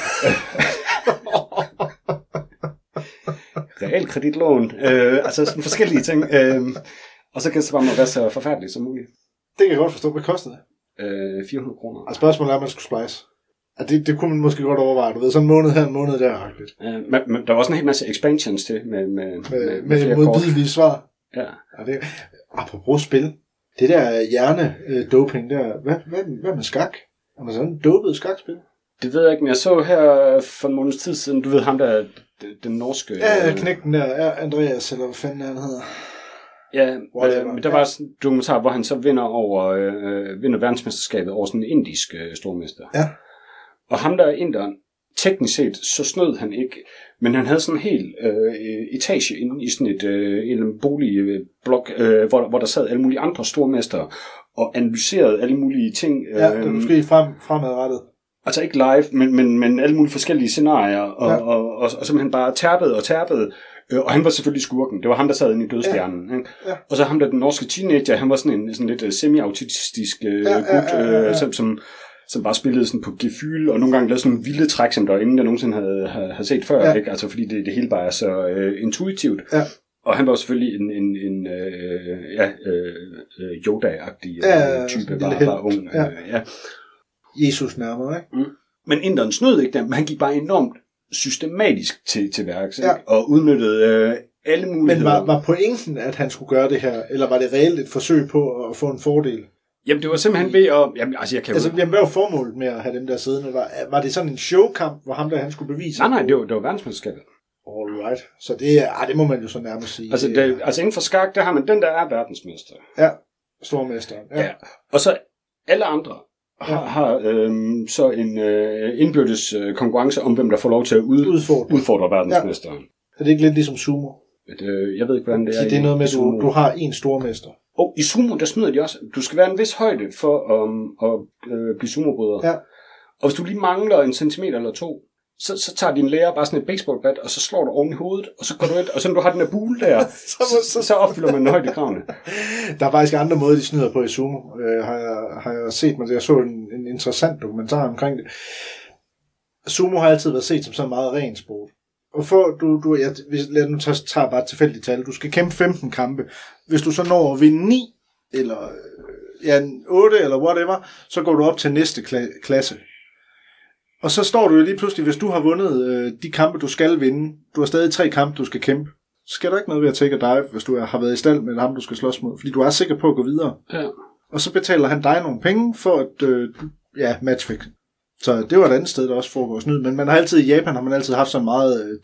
Realkreditlån. Øh, altså, sådan forskellige ting. Øh, og så kan det bare være så forfærdeligt som muligt. Det kan jeg godt forstå. Hvad koster det? Øh, fire hundrede kroner. Og spørgsmålet er, om man skulle splice. Ja, det, det kunne man måske godt overveje. Du ved, sådan en måned her, en måned der. Ja, men, men der var også en hel masse expansions til med, med, med, med, med modbydelige svar. Ja. Ja, det, apropos spil. Det der hjerne-doping der, hvad, hvad, hvad med skak? Er man sådan en dopet skakspil? Det ved jeg ikke, men jeg så her for en måneds tid siden, du ved ham der, den norske... Ja, knægten der, ja, Andreas, eller hvad fanden han hedder. Ja, øh, men der var sådan en dokumentar, hvor han så vinder over øh, vinder verdensmesterskabet over sådan en indisk øh, stormester. Ja. Og ham der er inderen, teknisk set, så snød han ikke, men han havde sådan en hel øh, etage inde i sådan et øh, en boligblok, øh, hvor, hvor der sad alle mulige andre stormestre og analyserede alle mulige ting. Øh, ja, det er måske frem, fremadrettet. Altså ikke live, men, men, men alle mulige forskellige scenarier, og, ja. og, og, og, og simpelthen bare tærpede og tærpede. Og han var selvfølgelig skurken. Det var ham, der sad inde i dødstjernen. Ja. Ja. Og så ham der, den norske teenager, han var sådan en sådan lidt semi-autistisk øh, ja, gut, ja, ja, ja, ja. Øh, som, som, som bare spillede sådan på gefyl, og nogle gange lavede sådan nogle vilde træk, som der ingen der nogensinde havde, havde, havde set før. Ja. Ikke? Altså fordi det, det hele bare er så øh, intuitivt. Ja. Og han var selvfølgelig en, en, en øh, ja, øh, Yoda-agtig ja, øh, type, bare, bare ung. Ja. Øh, ja. Jesus nærmere, ikke? Mm. Men inderen snød ikke dem, men han gik bare enormt systematisk til, til værks, ja. Og udnyttede øh, alle muligheder. Men var, var pointen, at han skulle gøre det her, eller var det reelt et forsøg på at få en fordel? Jamen, det var simpelthen ved at... Jamen, altså, jeg kan altså, jamen, hvad var formålet med at have dem der siddende? Var, var det sådan en showkamp, hvor ham der, han skulle bevise? Nej, nej, det var, det var verdensmesterskabet. Alright. Så det, er, ah, det må man jo så nærmest sige. Altså, det, altså inden for skak, der har man den, der er verdensmester. Ja, stormesteren. Ja. Ja. Og så alle andre har, ja. har øhm, så en øh, indbyrdes øh, konkurrence om, hvem der får lov til at ud, udfordre. udfordre verdensmesteren. Ja. Er det ikke lidt ligesom sumo? Det, jeg ved ikke, hvordan det er. Det er noget med, at du, du har en stormester. Og i sumo, der smider de også. Du skal være en vis højde for um, at øh, blive sumobryder. Ja. Og hvis du lige mangler en centimeter eller to, så, så tager din lærer bare sådan et baseballbat, og så slår du oven i hovedet, og så går du ind, og så når du har den her bule der, så, så, så opfylder man en højde kravene. Der er faktisk andre måder, de snyder på i sumo. Øh, har, jeg, har jeg set, men jeg så en, en interessant dokumentar omkring det. Sumo har altid været set som sådan meget ren sport. Og for, du, du, jeg, lad nu tage, tage bare et tilfældigt tal. Du skal kæmpe femten kampe. Hvis du så når at vinde ni, eller ja, otte, eller whatever, så går du op til næste kla- klasse. Og så står du jo lige pludselig, hvis du har vundet øh, de kampe, du skal vinde, du har stadig tre kampe, du skal kæmpe, så skal der ikke noget ved at take a dive, hvis du er, har været i stald med ham, du skal slås mod, fordi du er sikker på at gå videre. Ja. Og så betaler han dig nogle penge for at øh, ja, matchfix. Så det var et andet sted, der også foregår snyd. Men man har altid i Japan, har man altid haft sådan meget øh,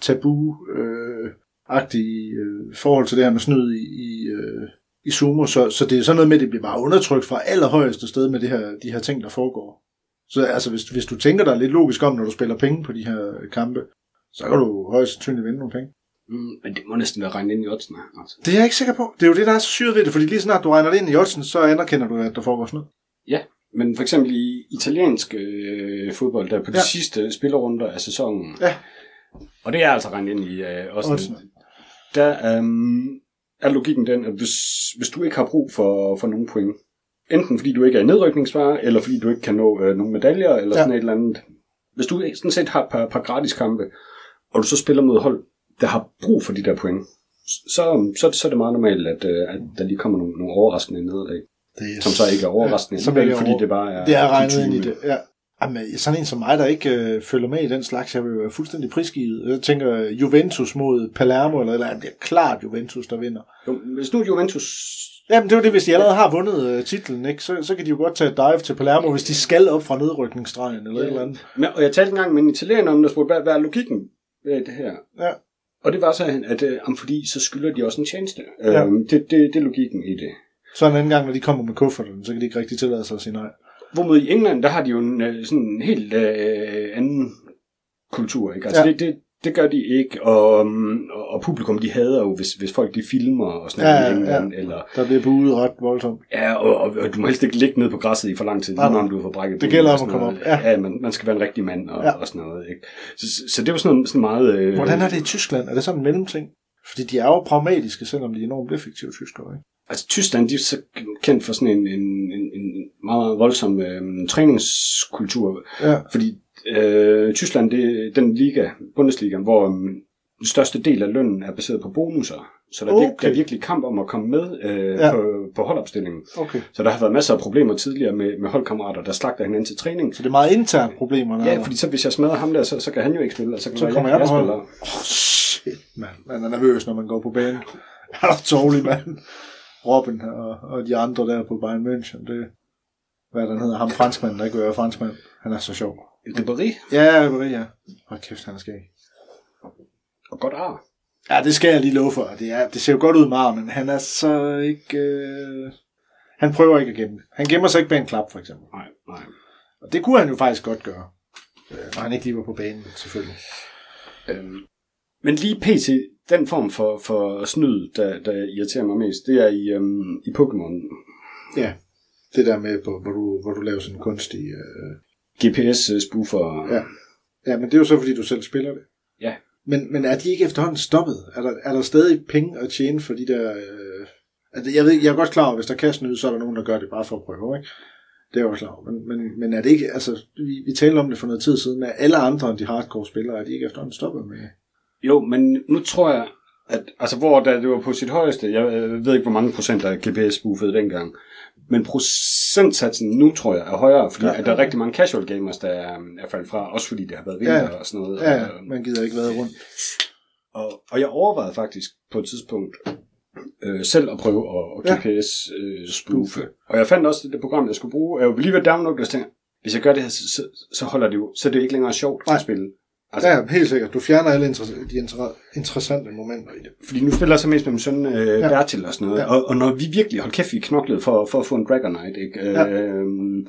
tabu-agtige øh, øh, forhold til det her med snyd i, i, øh, i sumo. Så, så det er sådan noget med, at det bliver bare undertrykt fra allerhøjeste sted med det her, de her ting, der foregår. Så altså, hvis, hvis du tænker dig lidt logisk om, når du spiller penge på de her kampe, så kan du højst sandsynligt vinde nogle penge. Mm, men det må næsten være regnet ind i oddsene. Altså. Det er jeg ikke sikker på. Det er jo det, der er så syret ved det, fordi lige snart du regner det ind i oddsen, så anerkender du, at der foregår snyd. Ja, men for eksempel i italiensk øh, fodbold, der på de ja. sidste spillerunder af sæsonen, ja. og det er altså regnet ind i øh, oddsene, der øh, er logikken den, at hvis, hvis du ikke har brug for, for nogle point, enten fordi du ikke er nedrykningsfare, eller fordi du ikke kan nå øh, nogle medaljer, eller ja. sådan et eller andet. Hvis du sådan set har et par, par gratis kampe, og du så spiller mod hold, der har brug for de der point, så, så, så er det meget normalt, at, at der lige kommer nogle, nogle overraskende nederlag. Som så ikke er overraskende, ja, nederlag, fordi det bare er... Det er regnet ind i det, ja. Jamen, sådan en som mig, der ikke øh, følger med i den slags, jeg vil være fuldstændig prisgivet. Jeg tænker Juventus mod Palermo, eller, eller det er klart Juventus, der vinder. Jo, hvis nu Juventus... Jamen, det er jo det, hvis de allerede har vundet øh, titlen, ikke? Så, så kan de jo godt tage et dive til Palermo, hvis de skal op fra nedrykningsstregen, eller ja. et eller andet. Men, og jeg talte engang med en italiener om, der spurgte, hvad, hvad er logikken ved det her? Ja. Og det var så, at øh, fordi så skylder de også en tjeneste. Ja. Øhm, det, det, det er logikken i det. Så en anden gang, når de kommer med kufferten, så kan de ikke rigtig tillade sig at sige nej. Hvorimod i England, der har de jo en sådan en helt øh, anden kultur, ikke? Altså ja. det, det, det gør de ikke, og, og publikum, de hader jo, hvis, hvis folk de filmer og sådan noget ja, i England. Ja. Eller, der bliver buet ret voldsomt. Ja, og, og, og du må helst ikke ligge ned på græsset i for lang tid, når du får brækket. Det gælder om at komme op. Ja, ja man, man skal være en rigtig mand og, ja. og sådan noget. Ikke? Så, så det var sådan, noget, sådan meget... Øh, Hvordan er det i Tyskland? Er det sådan en mellemting? Fordi de er jo pragmatiske, selvom de er enormt effektive tyskere, ikke? Altså Tyskland, de er så kendt for sådan en, en, en, en meget, meget voldsom øh, træningskultur. Ja. Fordi øh, Tyskland, det er den liga, Bundesliga, hvor øh, største del af lønnen er baseret på bonusser. Så der, okay. der er virkelig kamp om at komme med øh, ja. på, på holdopstillingen. Okay. Så der har været masser af problemer tidligere med, med holdkammerater, der slagter hinanden til træning. Så det er meget internt problemer? Ja, fordi så hvis jeg smadrer ham der, så, så kan han jo ikke spille, og så kan så jeg, kommer jeg, jeg, jeg spille. Åh, oh, shit, mand. Man er nervøs, når man går på banen. Han er tårlig, mand. Robin og, og de andre der på Bayern München, det hvad den hedder, ham franskmanden, der ikke vil være franskmand. Han er så sjov. Ribéry? Ja, Ribéry, ja. Hold kæft, han er skæg. Og godt ar. Ja, det skal jeg lige love for. Det, er, det ser jo godt ud meget, men han er så ikke... Øh... Han prøver ikke at gemme det. Han gemmer sig ikke bag en klap, for eksempel. Nej, nej. Og det kunne han jo faktisk godt gøre. Når han ikke lige var på banen, selvfølgelig. Øhm, men lige pt. Den form for, for snyd, der, der irriterer mig mest, det er i, øhm, i Pokémon. Ja, det der med, hvor du, hvor du laver sådan en kunstig... Øh... G P S-spoofer. Ja. Ja, men det er jo så, fordi du selv spiller det. Ja. Men, men er de ikke efterhånden stoppet? Er der, er der stadig penge at tjene for de der... Øh... Altså, jeg, ved, jeg er godt klar over, hvis der kan snyde, så er der nogen, der gør det bare for at prøve, ikke? Det er jeg klar over. Men, men, men er det ikke... Altså, vi, vi talte om det for noget tid siden, at alle andre end de hardcore spillere, er de ikke efterhånden stoppet med... Jo, men nu tror jeg, at... Altså, hvor da det var på sit højeste, jeg ved ikke, hvor mange procent der er G P S-spoofet dengang, men procentsatsen nu, tror jeg, er højere, fordi ja, ja, ja. At der er rigtig mange casual gamers, der er, er faldet fra, også fordi det har været vinter ja, og sådan noget. Ja, ja, man gider ikke være rundt. Og, og jeg overvejede faktisk på et tidspunkt øh, selv at prøve at, at G P S-spoofe. Øh, og jeg fandt også det, det program, jeg skulle bruge. Jeg var lige ved at downloade det, og tænkte, hvis jeg gør det her, så, så holder det jo, så er det ikke længere sjovt Nej. At spille. Altså, ja, helt sikkert. Du fjerner alle inter- de inter- interessante momenter i det. Fordi nu spiller jeg så mest med min søn øh, ja. Bertil og sådan noget. Ja. Og, og når vi virkelig holdt kæft, vi knoklede for, for at få en Dragonite, ikke? Ja. Øh,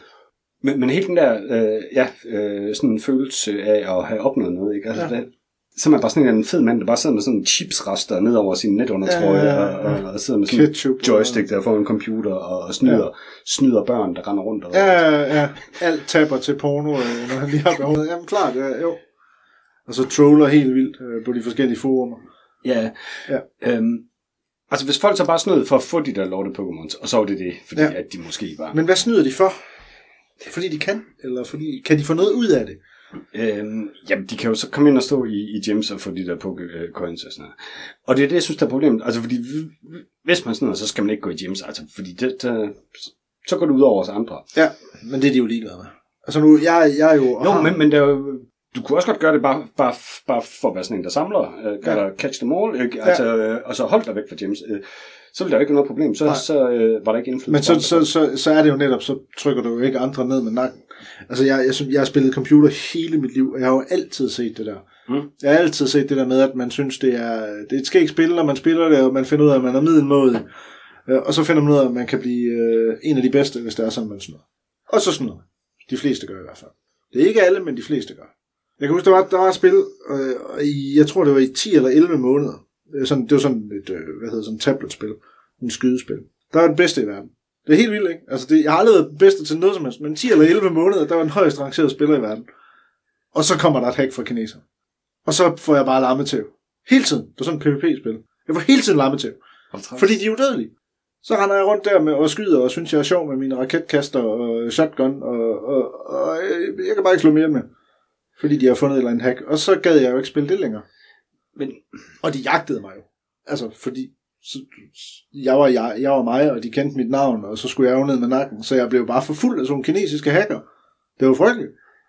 men, men helt den der øh, ja, øh, sådan en følelse af at have opnået noget, ikke? Altså, ja. det, så er man bare sådan en fed mand, der bare sidder med sådan en chipsrester ned over sin netundertrøje, ja, ja, ja. Og, og, og sidder med sådan en joystick der foran en computer, og snyder, ja. snyder børn, der render rundt. Og, ja, ja, ja. Alt taber til porno, når han lige har behovet. Jamen klart, ja, jo. Og så troller helt vildt øh, på de forskellige forumer. Ja. ja. Øhm, altså hvis folk så bare snød for at få de der lorte Pokémons, og så var det det, fordi ja. At de måske bare... Men hvad snyder de for? Fordi de kan? Eller fordi kan de få noget ud af det? Øhm, jamen, de kan jo så komme ind og stå i, i gyms og få de der Pokécoins og sådan noget. Og det er det, jeg synes, der er problemet. Altså fordi, hvis man snyder, så skal man ikke gå i gyms. Altså fordi, det, der, så går det ud over os andre. Ja, men det er de jo ligeglade med. Altså nu, jeg, jeg er jo... Jo, har... men, men der er jo... Du kunne også godt gøre det bare, bare, bare for at være sådan en, der samler. Øh, gør ja. Der catch them all. Øh, altså, øh, og så hold dig væk fra gyms. Øh, så vil der jo ikke være noget problem. Så, så øh, var der ikke indflydelse. Men så, så, så, så er det jo netop, så trykker du jo ikke andre ned med nakken. Altså, jeg, jeg, jeg har spillet computer hele mit liv, og jeg har jo altid set det der. Mm. Jeg har altid set det der med, at man synes, det er, det er et skægt spil, og man spiller det, og man finder ud af, at man er middelmådig. Og så finder man ud af, at man kan blive øh, en af de bedste, hvis det er sådan, man snyder. Og så snyder man. De fleste gør i hvert fald. Det er ikke alle, men de fleste gør. Jeg kan huske, der var, der var et spil, øh, i, jeg tror det var i ti eller elleve måneder. Sådan, det var sådan et, øh, hvad hedder sådan et tabletspil. En skydespil. Der var den bedste i verden. Det er helt vildt, ikke? Altså, det, jeg har aldrig været den bedste til noget som helst, men ti eller elleve måneder, der var den højst rangerede spiller i verden. Og så kommer der et hack fra kineser. Og så får jeg bare lammetæv. Hele tiden. Det var sådan et PvP-spil. Jeg får hele tiden lammetæv. Fordi de er udødelige. Så render jeg rundt der med og skyder, og synes, jeg er sjov med mine raketkaster og shotgun, og, og, og jeg kan bare ikke slå mere med. Fordi de har fundet et eller andet hack. Og så gad jeg jo ikke spille det længere. Men, og de jagtede mig jo. Altså, fordi så, jeg, var, jeg, jeg var mig, og de kendte mit navn, og så skulle jeg jo ned med nakken. Så jeg blev bare for fuld af sådan kinesiske hacker. Det var frygteligt.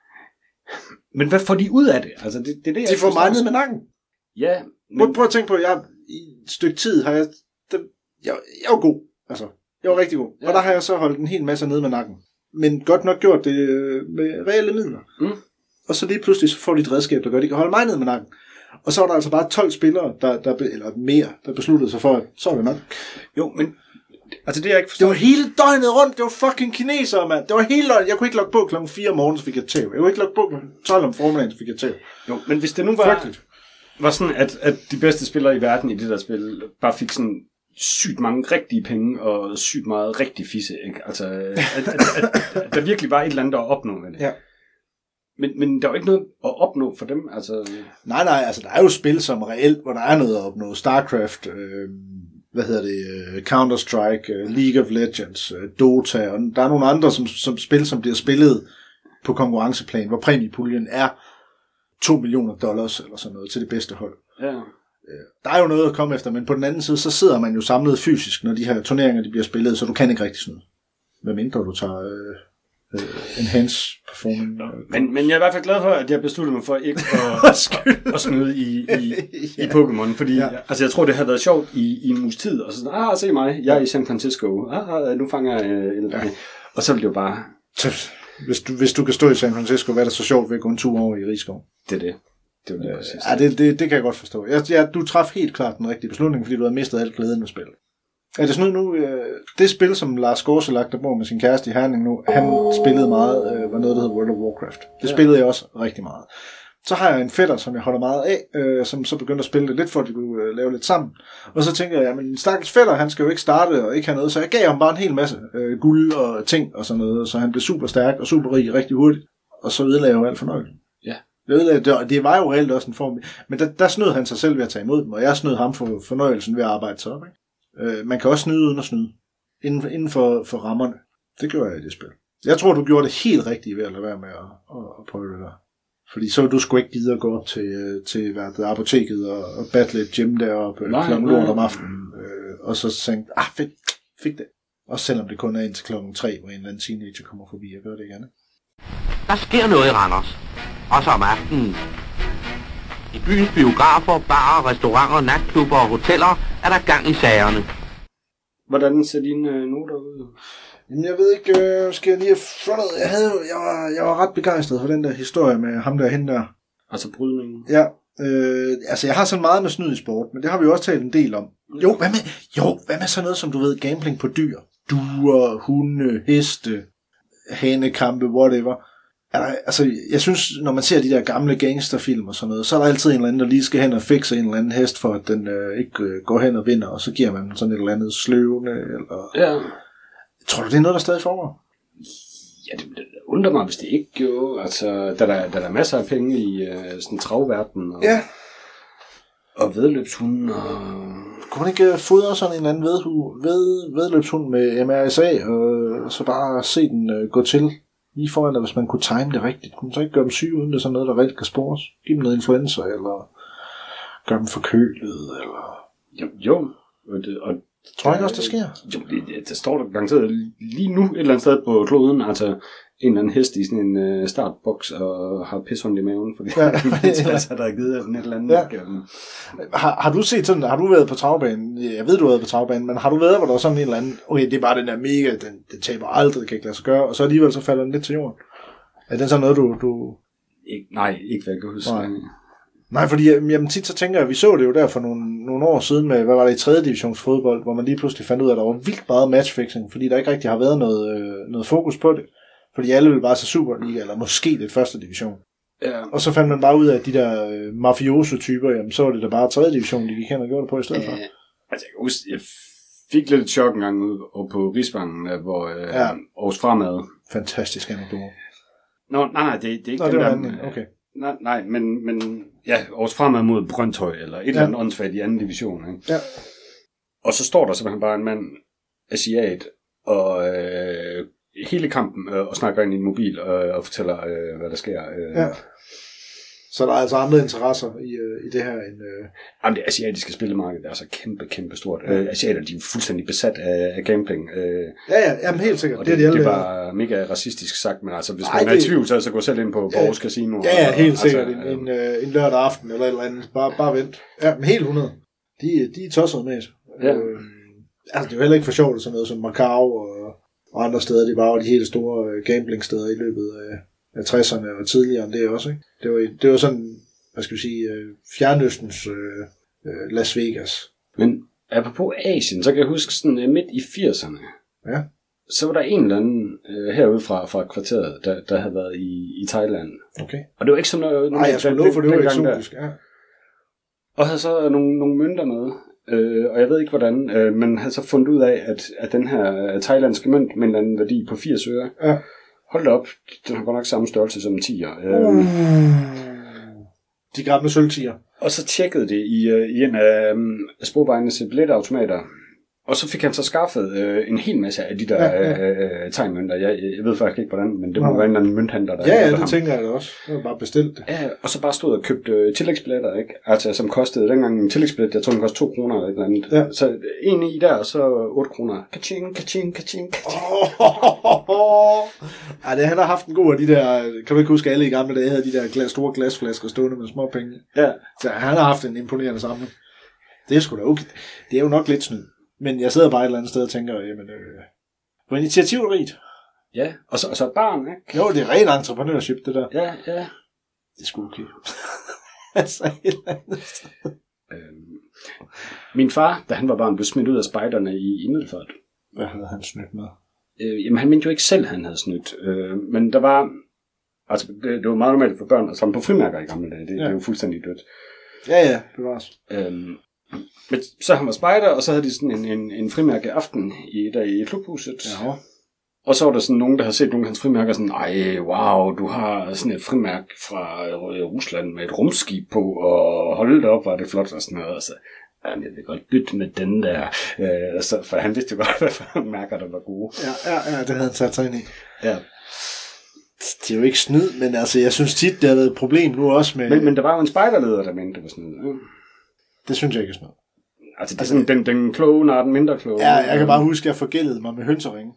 Men hvad får de ud af det? Altså, det, det er det, de får mig ned med nakken. Ja. Men... Prøv, prøv at tænke på, jeg, i et stykke tid har jeg... Det, jeg, jeg var god. Altså, jeg var rigtig god. Ja. Og der har jeg så holdt en hel masse ned med nakken. Men godt nok gjort det med reelle midler. Mm. Og så lige pludselig så får de et redskab, der gør, at de kan holde mig ned med nakken. Og så var der altså bare tolv spillere, der, der, eller mere, der besluttede sig for, at så var det nok. Jo, men altså det jeg ikke forstår. Det var hele døgnet rundt, det var fucking kinesere, mand. Det var hele døgnet. Jeg kunne ikke logge på klokken fire om morgenen, så fik jeg tæv. Jeg kunne ikke logge på klokken tolv om formiddagen, så fik jeg tæv. Jo, men hvis det nu var, var sådan, at, at de bedste spillere i verden i det der spil, bare fik sådan sygt mange rigtige penge, og sygt meget rigtig fisse, ikke? Altså, at, at, at, at der virkelig var et eller andet at opnå med det. Ja. Men, men der er jo ikke noget at opnå for dem, altså... Nej, nej, altså der er jo spil som reelt, hvor der er noget at opnå. StarCraft, øh, hvad hedder det, øh, Counter-Strike, øh, League of Legends, øh, Dota, og der er nogle andre som, som spil, som bliver spillet på konkurrenceplan, hvor præmiepuljen er to millioner dollars, eller sådan noget, til det bedste hold. Ja. Der er jo noget at komme efter, men på den anden side, så sidder man jo samlet fysisk, når de her turneringer de bliver spillet, så du kan ikke rigtig snyde. Hvad mindre du tager øh, øh, enhance performance. Men, men jeg er i hvert fald glad for, at jeg besluttede mig for ikke at, at, at snyde i, i, ja. i Pokémon, fordi ja. altså, jeg tror, det har været sjovt i, i en uges tid, og så sådan, ah, se mig, jeg er i San Francisco, ah, nu fanger jeg øh, en, ja. og så vil det jo bare... Hvis du, hvis du kan stå i San Francisco, hvad er det så sjovt ved at gå en tur over i Rigskov? Det er det. Det, det, ja, det, det, det kan jeg godt forstå. Jeg, jeg, du traf helt klart den rigtige beslutning, fordi du har mistet alt glæden med spillet. Er det sådan nu, øh, det spil, som Lars Gårselak, der bor med sin kæreste i Herning nu, han spillede meget, øh, var noget, der hedder World of Warcraft. Det ja. spillede jeg også rigtig meget. Så har jeg en fætter, som jeg holder meget af, øh, som så begyndte at spille det lidt, for at vi kunne øh, lave lidt sammen. Og så tænker jeg, men en stakkels fætter, han skal jo ikke starte og ikke have noget, så jeg gav ham bare en hel masse øh, guld og ting og sådan noget, så han blev super stærk og super rig rigtig hurtigt. Og så ødelagde jeg jo alt fornøjelsen. Ja. Det, det var jo reelt også en form, men der, der snød han sig selv ved at tage imod dem, og jeg snød ham for fornøjelsen ved at arbejde sig op. Ikke? Øh, man kan også snyde uden at snyde, inden, inden for, for rammerne. Det gjorde jeg i det spil. Jeg tror, du gjorde det helt rigtigt ved at lade være med at, at, at prøve det der. Fordi så du skulle ikke gide at gå op til, til hvad det, apoteket og, og battle et gym deroppe klokken lort om aftenen, øh, og så tænkte, ah fedt, fik det. Også selvom det kun er indtil klokken tre, hvor en eller anden teenager kommer forbi og gør det igen. Der sker noget i Randers. Også om aftenen. I byens biografer, barer, restauranter, natklubber og hoteller er der gang i sagerne. Hvordan ser dine øh, noter ud? Jamen, jeg ved ikke, øh, skal jeg lige have fundet... Jeg, havde, jeg, var, jeg var ret begejstret for den der historie med ham der hende der. Altså brydningen? Ja. Øh, altså, jeg har sådan meget med snyd i sport, men det har vi jo også talt en del om. Jo, hvad med, jo, hvad med sådan noget, som du ved, gambling på dyr? Duer, hunde, heste, hanekampe, whatever. Er der, altså, jeg synes, når man ser de der gamle gangsterfilm og sådan noget, så er der altid en eller anden, der lige skal hen og fikse en eller anden hest, for at den øh, ikke øh, går hen og vinder, og så giver man sådan et eller andet sløvende, eller... Ja. Tror du, det er noget, der stadig foregår? Ja, det, det undrer mig, hvis det ikke jo. Altså, der, der, der er masser af penge i uh, sådan travverden og, ja. og vedløbshunde. Og... Kunne man ikke fodre sådan en eller anden ved, ved, vedløbshund med M R S A, og så bare se den uh, gå til lige foran dig, hvis man kunne time det rigtigt? Kunne man så ikke gøre dem syge, uden det er sådan noget, der rigtig kan spores? Giv dem noget influenza, eller gøre dem forkølet, eller... Jo, jo. Og det, og tror jeg ikke også, det sker? Jo, det, det står der garanteret lige nu et eller andet sted på kloden, altså en eller anden hest i sådan en uh, startboks og har pishund i maven, fordi ja. altså, der er givet sådan et eller andet. Ja. Har, har du set sådan, har du været på travbanen? Jeg ved, du har været på travbanen, men har du været, hvor der var sådan en eller anden, okay, det er bare den der mega, den, den taber aldrig, det kan ikke lade sig gøre, og så alligevel så falder den lidt til jorden? Er det sådan noget, du... du... Ik- nej, ikke hvad jeg kan huske. Nej. Nej, fordi jamen, tit så tænker jeg, at vi så det jo der for nogle, nogle år siden med, hvad var det i tredje divisions fodbold, hvor man lige pludselig fandt ud af, at der var vildt meget matchfixing, fordi der ikke rigtig har været noget, øh, noget fokus på det. Fordi alle ville bare se Superliga, eller måske lidt første division. Ja. Og så fandt man bare ud af, at de der øh, mafioso-typer, jamen så var det da bare tredje division, de gik hen og gjorde det på i stedet for. Ja. Altså, jeg, huske, jeg fik lidt et chok en gang ud på Rigsbanken, hvor øh, ja. Aarhus Fremad. Fantastisk anekdote. Nå, nej, nej, det, det er ikke Nå, den det var der... anden, okay. Nej, nej, men, men ja, Aarhus Fremad mod Brøndshøj, eller et ja. eller andet åndssvagt i anden division. Ikke? Ja. Og så står der simpelthen bare en mand, asiat, og øh, hele kampen, øh, og snakker ind i en mobil, øh, og fortæller, øh, hvad der sker. Øh. Ja. Så der er altså andre interesser i, øh, i det her end... Øh... Jamen, det asiatiske spillemarked er altså kæmpe, kæmpe stort. Ja. Øh, asiater, de er fuldstændig besat af, af gambling. Øh, ja, ja, jamen, helt sikkert. Og det, det, det, det, det var mega racistisk sagt, men altså, hvis Ej, man er det... i tvivl, så, så gå selv ind på Borges ja. Casino. Ja, ja, helt og, sikkert. Altså, en, en, en lørdag aften eller et eller andet. Bare, bare vent. Ja, men helt hundrede. De, de er tosset med det. Ja. Øh, altså, det er jo heller ikke for sjovt, sådan noget som Macau og, og andre steder. Det var jo de helt store gamblingsteder i løbet af, af tresserne og tidligere end det også, ikke? Det var, det var sådan... hvad skal vi sige, Fjernøstens øh, Las Vegas. Men apropos Asien, så kan jeg huske sådan midt i firserne, ja. så var der en eller anden øh, herude fra, fra kvarteret, der, der havde været i, i Thailand. Okay. Og det var ikke sådan noget... Nej, jeg skulle love for, det var eksotisk, ja. Og havde så nogle, nogle mønter med, øh, og jeg ved ikke hvordan, øh, men havde så fundet ud af, at, at den her thailandske mønt med en eller anden værdi på firs øre, ja. hold op, den har godt nok samme størrelse som en tiger. Øh, mm. De gamle sølvtiger. Og så tjekkede det i, uh, i en af um, Sporvejens billetautomater, Og så fik han så skaffet øh, en hel masse af de der ja, ja. øh, tegnmønter. Jeg, jeg ved faktisk ikke, hvordan, men det må ja. være en eller anden mønthandler, der ja, ja, det ham. Tænker jeg da også. Det var bare bestilt det. Ja, og så bare stod og købte øh, tillægsbilletter, ikke? Altså, som kostede dengang en tillægsbillet, jeg tror, den kostede to kroner eller et eller andet. Ja. Så en i der, og så otte kroner. Kaching, kaching, kaching, kaching. Oh, ja, det han har haft en god af de der, kan du ikke huske, alle i gamle dage havde de der glas, store glasflasker stående med små penge. Ja. Så han har haft en imponerende samling. Det er sgu da okay. Det er jo nok lidt snyd. Men jeg sidder bare et eller andet sted og tænker, jamen, øh, hvor initiativrigt. Ja, og så, og så et barn, ikke? Jo, det er rent entreprenørship, det der. Ja, ja. Det er sgu okay. Altså, et eller andet sted. Øhm, min far, da han var barn, blev smidt ud af spejderne i, i Middelfart. Hvad havde han snydt med? Øh, jamen, han mente jo ikke selv, han havde snydt. Øh, men der var, altså, det, det var meget normalt for børn at samle på frimærker i gamle dage. Det, ja. det er jo fuldstændig dødt. Ja, ja, det var også. Øhm, men så han var spejder, og så havde de sådan en, en, en frimærke aften i, der i klubhuset. Ja. Og så var der sådan nogen, der havde set nogle af hans frimærker, sådan, ej, wow, du har sådan et frimærke fra Rusland med et rumskib på, og hold det op, var det flot og sådan noget. Og så, jeg vil godt bytte med den der, øh, så, for han vidste jo godt, hvad for mærker, der var gode. Ja, ja, ja, det havde han sat sig ind i. Ja. Det er jo ikke snyd, men altså, jeg synes tit, det har været et problem nu også med... Men, men der var jo en spejderleder, der mente, det var snyd. Ja. Det synes jeg ikke er snyd. Altså, det er sådan, den, den kloge, når den mindre kloge. Ja, jeg kan bare huske, at jeg forgældede mig med hønseringe.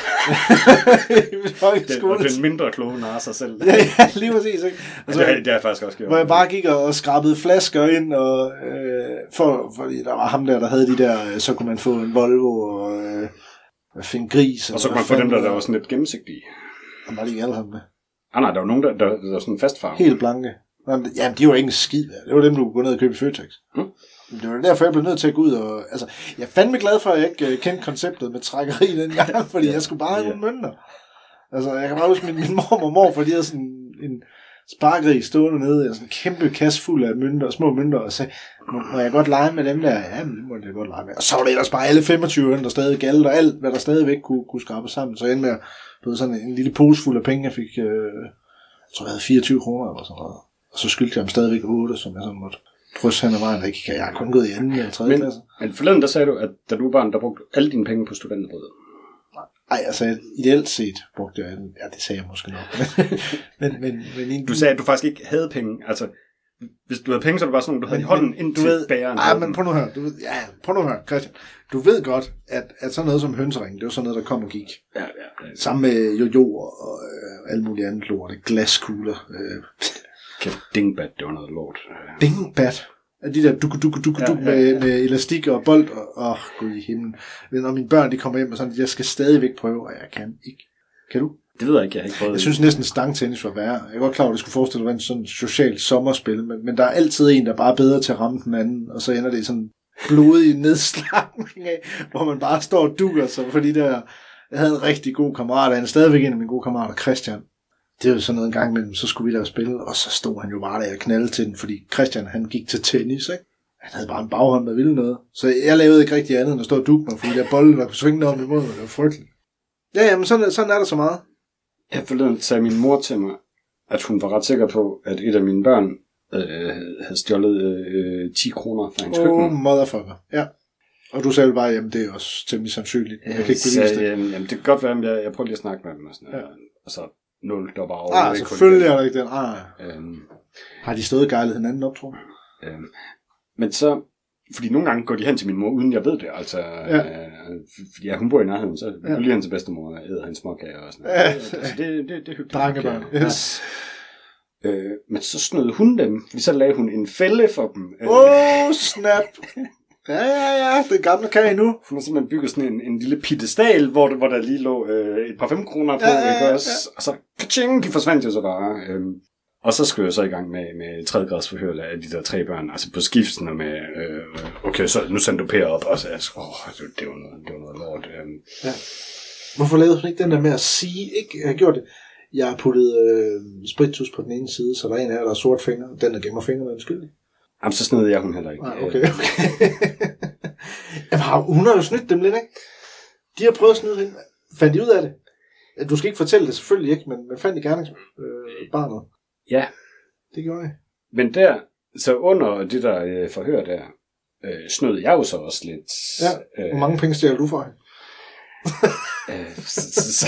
den, og den mindre kloge narer sig selv. Ja, ja, lige præcis. Ikke? Altså, det, det har jeg faktisk også gjort. Hvor jeg bare gik og skrabede flasker ind, og, øh, for, fordi der var ham der, der havde de der, så kunne man få en Volvo og øh, finde gris. Og så kunne man få dem der, der var sådan lidt gennemsigtige. Og var de ikke alle ham med? Ah, nej, der var nogen, der, der, der var sådan fast farve. Helt blanke. Jamen, de var ikke en skid. Det var dem, du kunne gå ned og købe i Føtex. Hmm? Det var derfor, jeg blev nødt til at gå ud og... Altså, jeg fandt mig glad for, at jeg ikke uh, kendte konceptet med trækkeri dengang, fordi jeg skulle bare have yeah. nogle mønter. Altså, jeg kan bare huske, min, min mor og mor, fordi de havde sådan en sparkeri stående nede, og sådan en kæmpe kasse fuld af mønter, små mønter, og sagde, må, må jeg godt lege med dem der? Ja, men det må jeg godt lege med. Og så var det ellers bare alle femogtyve øre, der stadig galt, og alt, hvad der stadigvæk kunne, kunne skrabe sammen. Så jeg endte med at få sådan en lille pose fuld af penge. Jeg fik, øh, jeg tror, jeg havde fireogtyve kroner eller sådan noget. Og så skyldte jeg ham stadigvæk otte, som jeg sådan måtte drøsse hen ad vejen. Ikke? Jeg har kun gået i anden eller tredje klasse. Men forleden, der sagde du, at da du var barn, der brugte alle dine penge på studenterbrød. Nej, altså ideelt set brugte jeg den. Ja, det sagde jeg måske nok. men, men, men en, du sagde, at du faktisk ikke havde penge. Altså, hvis du havde penge, så var det bare sådan, du havde men, hånden ind til ved, bageren. Nej, men prøv nu her. Du ved, ja, prøv nu her, Christian. Du ved godt, at, at sådan noget som hønsering, det var sådan noget, der kom og gik. Ja, ja. ja, ja. Sammen med jojoer og øh, alle mulige andre lort. Glaskugler. Øh. Kæft, dingbat, det var noget lort. Dingbat? De der duk duk duk duk ja, med, ja, ja. med elastik og bold og åh, oh, gud i himlen. Når mine børn de kommer hjem og sådan, jeg skal stadigvæk prøve, og jeg kan ikke. Kan du? Det ved jeg ikke, jeg har ikke prøvet. Jeg synes næsten stangtennis var værre. Jeg er godt klar over, at det skulle forestille at være en sådan social sommerspil, men, men der er altid en, der bare er bedre til at ramme den anden, og så ender det i sådan blodig nedslagning af, hvor man bare står og dukker sig, fordi der, jeg havde en rigtig god kammerat, og han er stadigvæk en af mine gode kammerater, Christian. Det var sådan noget en gang imellem, så skulle vi der spille, og så stod han jo bare der og knaldede til den, fordi Christian, han gik til tennis, ikke? Han havde bare en baghånd, der ville noget. Så jeg lavede ikke rigtig andet, end at stå og dukke mig, fordi der bolde, der kunne svinge noget om imod mig, det var frygteligt. Ja, jamen, sådan, sådan er der så meget. Ja, forleden sagde min mor til mig, at hun var ret sikker på, at et af mine børn øh, havde stjålet øh, ti kroner fra hendes køkken. Oh, motherfucker, ja. Og du sagde bare, jamen det er også temmelig sandsynligt. Jeg kan ikke bevise det. Jamen, jamen, det kan godt være, at jeg, jeg prøver lige at snakke med dem og sådan noget. Ja. Og så nul, der var over. Ah, selvfølgelig er der ikke den. Ah. Øhm, Har de stået gejlet hinanden op, tror jeg? Øhm, men så, fordi nogle gange går de hen til min mor, uden jeg ved det, altså, ja. øh, fordi ja, hun bor i nærheden, så ja. lige hen til bedstemor og æder hans småkager og sådan noget. Ja. Altså, det, det, det er hyggeligt. Drengebørn, yes. Ja. Øh, men så snød hun dem, fordi så lagde hun en fælde for dem. Åh, oh, snap! Ja, ja, ja, det gamle kan I nu. Hun har simpelthen bygget sådan en, en lille pittestal, hvor, hvor der lige lå øh, et par fem kroner på, ja, ja, ikke også? Ja. Og så, kaching, de forsvandt jo så bare. Øhm, og så skulle jeg så i gang med, med tredje grads forhør af de der tre børn, altså på skiften og med, øh, okay, så nu sendte du Per op, og så jeg åh, det, det var noget, det var noget lort. Øhm. Ja. Hvorfor lavede hun ikke den der med at sige, ikke? Jeg har gjort det. Jeg har puttet øh, spritus på den ene side, så der er en her, der er sort finger, den der gemmer fingrene, er skyldig. Jamen, så sned jeg hun heller ikke. Ah, okay, okay. Jamen, hun har jo snydt dem lidt, ikke? De har prøvet at snyde hende. Fandt de ud af det? Du skal ikke fortælle det, selvfølgelig ikke, men, men fandt de gerningsbarnet? Øh, ja. Det gjorde jeg. Men der, så under det der øh, forhør der, øh, snød jeg jo så også lidt. Ja, hvor mange penge stjæler du for? øh, så, så, så,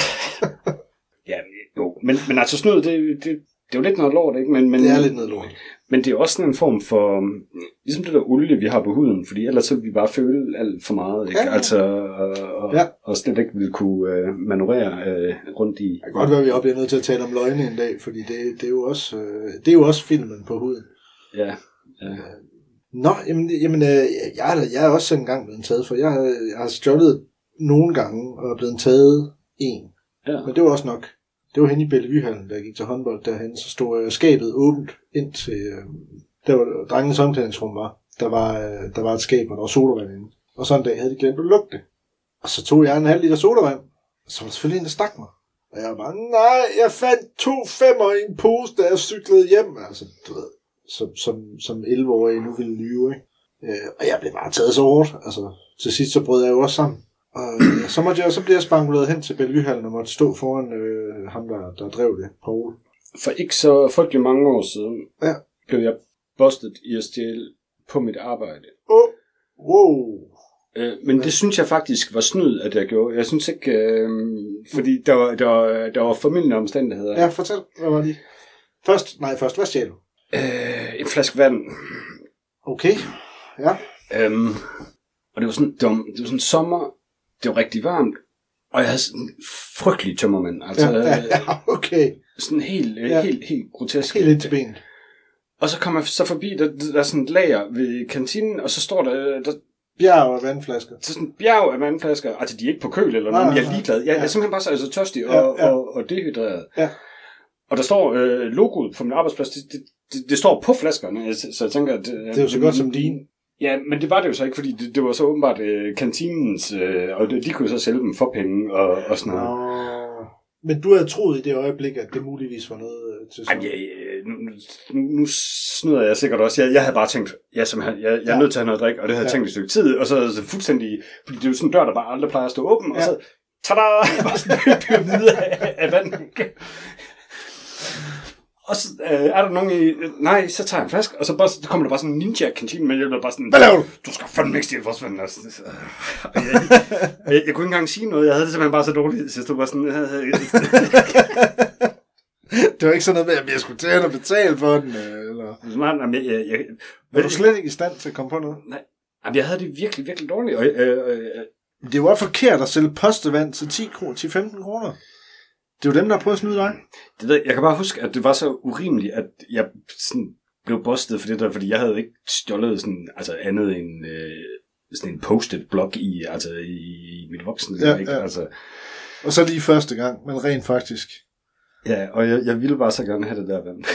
ja, jo, men, men altså snød, det, det, det er jo lidt noget lort, ikke? Men, men, det er lidt noget lort. Men det er også sådan en form for, ligesom det der olie, vi har på huden, fordi ellers så vil vi bare føle alt for meget, ikke? Ja, ja. Altså, og, ja. og slet ikke vil kunne øh, manøvrere øh, rundt i. Det kan godt være, at vi bliver nødt til at tale om løgne en dag, fordi det, det, er, jo også, øh, det er jo også filmen på huden. Ja, ja. Øh, nå, jamen, jamen øh, jeg, jeg er også en gang blevet taget for. Jeg, jeg har stjålet nogle gange, og er blevet taget en. Ja. Men det var også nok. Det var henne i Bellevuehallen, da jeg gik til håndbold derhen, så stod øh, skabet åbent ind til, øh, der var drengens omklædningsrum var. Der var, øh, der var et skab, og der var sodavand inde. Og så en dag havde de glemt at lukke det. Og så tog jeg en halv liter sodavand, og så var der selvfølgelig en, der stak mig. Og jeg var bare, nej, jeg fandt to femmer i en pose, da jeg cyklede hjem. Altså, du ved, som, som, som elleve-årig nu ville lyve, ikke? Øh, og jeg blev bare taget så hårdt. Altså, til sidst så brød jeg jo også sammen. Og øh, så, måtte jeg, så blev jeg spankuleret hen til Bellevuehallen og måtte stå foran øh, ham, der, der drev det, Poul. For ikke så frygtelig mange år siden, ja. blev jeg bustet i at stjæle på mit arbejde. Oh. Wow. Øh, men ja. Det synes jeg faktisk var snyd, at jeg gjorde. Jeg synes ikke, øh, fordi der var, der, var, der var formildende omstændigheder. Ja, fortæl, hvad var det? Først, nej, først, hvad stjæl du? Øh, en flaske vand. Okay, ja. Øhm, og det var sådan, det var, det var sådan sommer, det var rigtig varmt, og jeg havde sådan frygtelig tømmermænd. Altså, ja, ja, ja, okay. Sådan helt, ja. helt, helt grotesk. Helt ind til benet. Og så kommer jeg så forbi, der, der er sådan et lager ved kantinen, og så står der... der bjerg af vandflasker. Så sådan en bjerg af vandflasker. Altså, de er ikke på køl eller noget, men jeg er ligeglad. Jeg, ja. jeg er simpelthen bare så altså, tørstig og, ja, ja. Og, og dehydreret. Ja. Og der står øh, logoet på min arbejdsplads, det, det, det, det står på flaskerne, så, så jeg tænker... At, det er jo så godt som din. Ja, men det var det jo så ikke, fordi det, det var så åbenbart øh, kantinens, øh, og de, de kunne så sælge dem for penge og, og sådan noget. Nå. Men du havde troet i det øjeblik, at det muligvis var noget til sådan... Ej, ja, nu, nu, nu snyder jeg sikkert også. Jeg, jeg havde bare tænkt, jeg, jeg, jeg, jeg er ja. nødt til at have noget drik, og det havde jeg ja. tænkt et stykke tid, og så, så fuldstændig... Fordi det er jo sådan en dør, der bare aldrig plejer at stå åben, ja. og så... Tada! Bare sådan en pyramide af, af vand. Og så øh, er der nogen i... Nej, så tager jeg en flaske, og så, bare, så kommer der bare sådan en ninja-kantine, men jeg bliver bare sådan... Hvad laver du? Du skal fandme ikke stjæle vores vand. Og jeg, jeg, jeg, jeg kunne ikke engang sige noget. Jeg havde det simpelthen bare så dårligt, så jeg stod bare sådan... Jeg havde, det var ikke sådan noget med, at jeg skulle til at betale for den, eller... Nej, nej, jeg, jeg, jeg, var du slet ikke i stand til at komme på noget? Nej, jeg havde det virkelig, virkelig dårligt. Og, øh, øh, det var forkert at sælge postevand til ti til femten kroner. Det er jo dem, der har prøvet at snyde dig. Det ved jeg. Jeg kan bare huske, at det var så urimeligt, at jeg sådan blev bustet for det der, fordi jeg havde ikke stjålet sådan, altså andet end øh, sådan en post-it blok i, altså i, i mit voksne. Ja, ikke? Ja. Altså, og så lige første gang, men rent faktisk. Ja, og jeg, jeg ville bare så gerne have det der vand.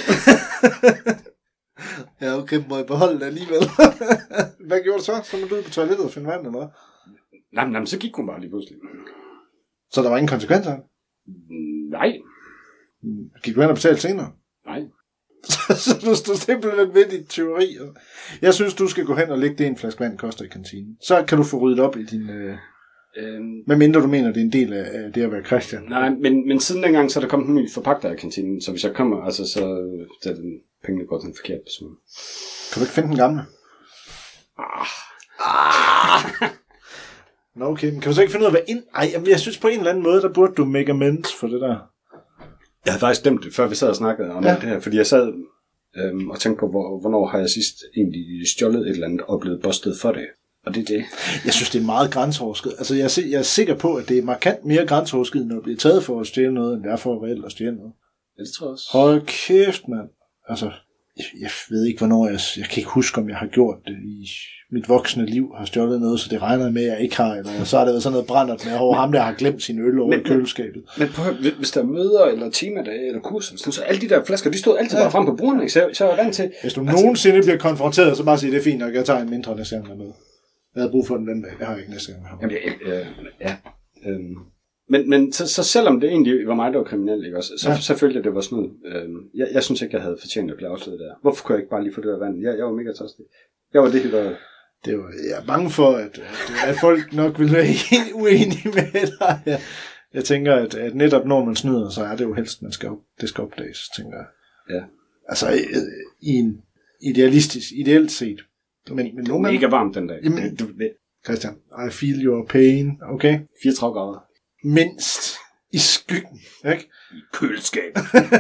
Ja, okay, må jeg beholde det alligevel. Hvad gjorde du så? Så må du ud på toilettet og finde vand, eller hvad? Nej, nej, men så gik hun bare lige pludselig. Så der var ingen konsekvenser? Nej. Gik du hen og betale senere? Nej. Så du stod simpelthen ved dit teori. Jeg synes, du skal gå hen og lægge det, en flaske vand koster i kantinen. Så kan du få ryddet op i din... Øh... Øhm... Hvad mindre du mener, det er en del af det at være Christian? Nej, men, men siden dengang, så er der kommet en ny forpagter i kantinen. Så hvis jeg kommer, altså, så er den pengene går til en forkert person. Kan du ikke finde den gamle? Ah. Ah. Nå okay, men kan du så ikke finde ud af, hvad ind... Ej, jeg synes på en eller anden måde, der burde du make amends for det der. Jeg havde faktisk glemt det, før vi sad og snakkede om ja. det her, fordi jeg sad øhm, og tænkte på, hvor, hvornår har jeg sidst egentlig stjålet et eller andet og blevet bustet for det. Og det er det. Jeg synes, det er meget grænseoverskridende. Altså, jeg er, jeg er sikker på, at det er markant mere grænseoverskridende at blive taget for at stjæle noget, end det er for reelt at stjæle noget. Ja, det tror jeg også. Hold kæft, mand. Altså, jeg, jeg ved ikke, hvornår jeg... Jeg kan ikke huske, om jeg har gjort det i mit voksne liv, har stjålet noget, så det regner med, at jeg ikke har. Eller så har det været sådan noget brændert med over ham, der har glemt sin øl over men, i køleskabet. Men på, hvis der er møder, eller temadage, eller kurser, så alle de der flasker, de stod altid ja. bare frem på bordene, ikke? Så, så er jeg vant til... Hvis du altså, nogensinde bliver konfronteret, så bare sige, det er fint, og jeg tager en mindre næste gang med. Jeg havde brug for den den dag, det har jeg ikke næste gang. Jamen, ja, øh, ja. Øhm. Men, men så, så selvom det egentlig var mig, der var kriminel, ikke også, så, ja. så følte jeg, det var snyd. Øhm, jeg, jeg synes ikke, jeg havde fortjent at blive afsløret der. Hvorfor kunne jeg ikke bare lige få det der vand? Jeg, jeg var mega tørstig. Jeg var det, der... Det var, jeg er bange for, at, at, at folk nok vil være helt uenige med dig. Jeg, jeg tænker, at, at netop når man snyder, så er det jo helst, man skal op, det skal opdages, tænker jeg. Ja. Altså, i en idealistisk, ideelt set, Men, men Det nogle er gange... mega varmt den dag. Jamen- Du, det, Christian, I feel your pain, okay? fireogtredive grader. Mindst i skyggen, ikke? I køleskab.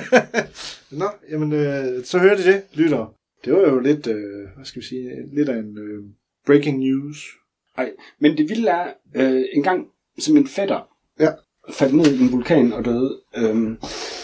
Nå, jamen, øh, så hørte I det, lytter. Det var jo lidt, øh, hvad skal vi sige, lidt af en øh, breaking news. Ej, men det vilde er, øh, en gang som en fætter Ja. faldt ned i en vulkan og døde. Øhm,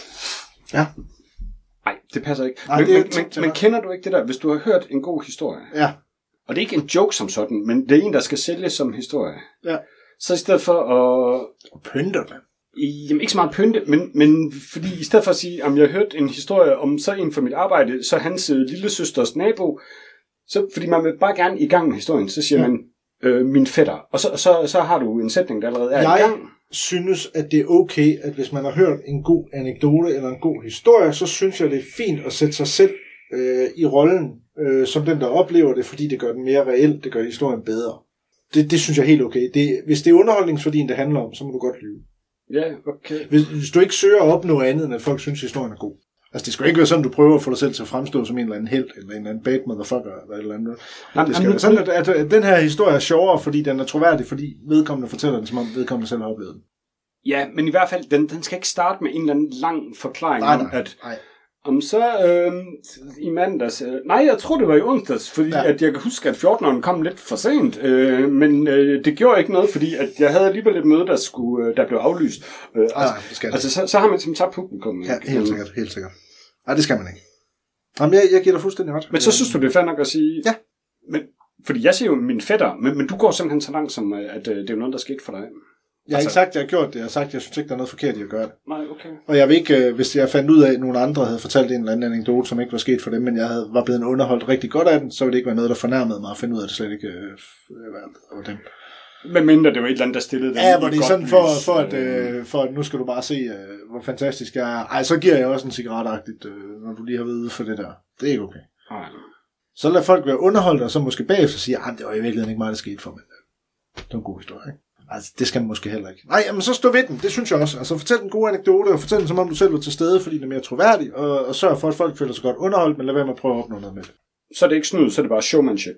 Ja. Nej, det passer ikke. Nej, men, det er men, ikke men, til men mig. kender du ikke det der, hvis du har hørt en god historie, Ja. og det er ikke en joke som sådan, men det er en, der skal sælges som historie, Ja. så i stedet for at... Og pynter det. Jamen ikke så meget pynte, men, men fordi i stedet for at sige, om jeg har hørt en historie om så en for mit arbejde, så hans øh, lille søsters nabo, så, fordi man vil bare gerne i gang med historien, så siger Ja. man, øh, min fætter. Og så, så, så har du en sætning, der allerede er Jeg i gang. synes, at det er okay, at hvis man har hørt en god anekdote eller en god historie, så synes jeg, det er fint at sætte sig selv øh, i rollen øh, som den, der oplever det, fordi det gør den mere reelt, det gør historien bedre. Det, det synes jeg er helt okay. Det, hvis det er underholdningsværdien, det handler om, så må du godt lyve. Ja, okay. Hvis, hvis du ikke søger at opnå andet, end at folk synes, historien er god. Altså, det skal jo ikke være sådan, du prøver at få dig selv til at fremstå som en eller anden helt, eller en eller anden bad motherfucker, eller et eller andet. Jamen, Det skal jamen, være sådan, at, at, at den her historie er sjovere, fordi den er troværdig, fordi vedkommende fortæller den, som om vedkommende selv har oplevet den. Ja, men i hvert fald, den, den skal ikke starte med en eller anden lang forklaring Nej, om, nej, at nej. om så øh, i mandags... Øh, nej, jeg tror, det var i onsdags, fordi Ja. ja. at jeg kan huske, at fjorteneren kom lidt for sent. Øh, men øh, det gjorde ikke noget, fordi at jeg havde alligevel et møde, der, skulle, øh, der blev aflyst. Øh, Nej, altså, nej, det skal det. altså så, så har man simpelthen tabt publikum. Ja, helt sikkert, helt sikkert. Nej, det skal man ikke. Jamen, jeg, jeg giver dig fuldstændig ret. Men så synes du, det er fair nok at sige... Ja. Men, fordi jeg siger jo min fætter, men, men du går simpelthen så langt, som øh, at øh, det er jo noget, der skete for dig. Jeg har altså- ikke sagt, at jeg har gjort det. Jeg har sagt, at jeg synes ikke, der er noget forkert i at gøre det. Nej, okay. Og jeg vil ikke, øh, hvis jeg fandt ud af, at nogle andre havde fortalt en eller anden anekdote, som ikke var sket for dem, men jeg havde, var blevet underholdt rigtig godt af den, så ville det ikke være noget, der fornærmede mig at finde ud af, at det slet ikke øh, var dem. Men mindre det var et eller andet, der stillede den. Ja, i hvor det er godt sådan for, lys, for, at, øh, øh, for at nu skal du bare se, øh, hvor fantastisk jeg er. Ej, så giver jeg også en cigaretagtigt, øh, når du lige har været ude for det der. Det er ikke okay. Nej. Så lad folk være underholdt, og så måske bagefter sige, at det var i virkeligheden ikke meget, der skete for mig. Det var en god historie, ikke? Altså, det skal man måske heller ikke. Nej, jamen så stå ved den, det synes jeg også. Altså, fortæl en god anekdote, og fortæl den, som om du selv var til stede, fordi det er mere troværdigt, og, og sørg for, at folk føler sig godt underholdt, men lad være med at prøve at opnå noget med det. Så er det ikke snyd, så er det bare showmanship.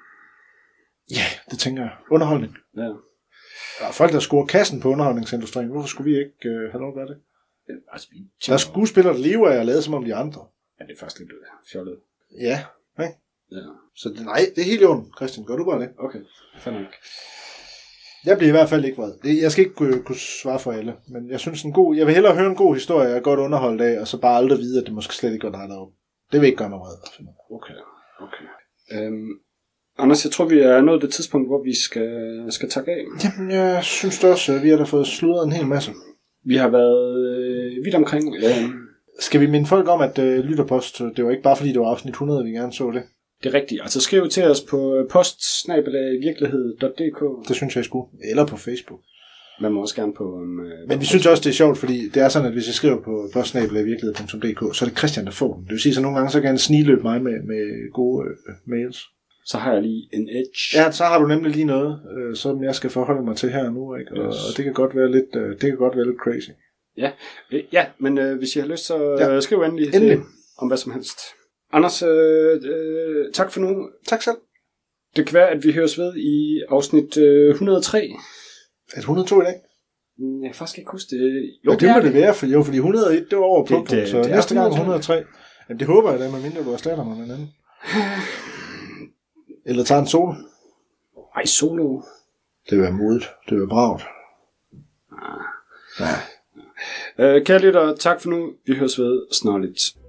Ja, det tænker jeg. Underholdning. Ja. Der er folk, der scorer kassen på underholdningsindustrien. Hvorfor skulle vi ikke øh, have lov at gøre det? Altså, vi Der er skuespillere, der lever af at lade som om de andre. Ja, det er faktisk lidt fjollet. Ja, ikke? Ja. Så det, nej, det er helt i orden. Christian, gør du bare det. Okay, fair nok. Jeg bliver i hvert fald ikke vred. Det- Jeg skal ikke kunne, kunne svare for alle, men jeg synes en god, jeg vil hellere høre en god historie, jeg er godt underholdt af, og så bare aldrig vide, at det måske slet ikke går dig derop. Det vil ikke gøre mig vred. Okay, okay. Øhm, Anders, jeg tror, vi er nået det tidspunkt, hvor vi skal, skal takke af. Jamen, jeg synes det også, at vi har da fået sludret en hel masse. Vi har været øh, vidt omkring. Øh, Skal vi minde folk om, at øh, lytterpost, det var ikke bare fordi, det var afsnit hundrede, vi gerne så det. det er rigtigt. Altså skriv til os på post snabel-a virkelighed punktum d k. Det synes jeg, I skulle. Eller på Facebook. Man må også gerne på... Um, øh, Men vi synes også, det er sjovt, fordi det er sådan, at hvis jeg skriver på post snabel-a virkelighed punktum d k, så er det Christian, der får den. Det vil sige, så nogle gange så kan han snigløbe mig med, med gode øh, mails. Så har jeg lige en edge. Ja, så har du nemlig lige noget, øh, som jeg skal forholde mig til her nu, ikke? Og, Yes. og det kan godt være lidt, øh, det kan godt være lidt crazy. Ja, øh, ja men øh, hvis I har lyst, så Ja. øh, skriv endelig, Endelig. øh, om hvad som helst. Anders, øh, øh, tak for nu. Tak selv. Det kan være, at vi høres ved i afsnit øh, et hundrede og tre. Er det hundrede og to i dag? Mm, Jeg kan faktisk ikke huske det. Jo, Jo, det, må det være, for, jo, fordi et hundrede og et, det var over Det- punktum, det- så det er næste gang et hundrede og tre. et hundrede og tre. Jamen, det håber jeg da, medmindre du erstatter mig med en anden. Eller tager en solo. Ej, solo. Det vil være modigt. Det vil være bragt. Ja. Øh, kære lytter, tak for nu. Vi høres ved snart lidt.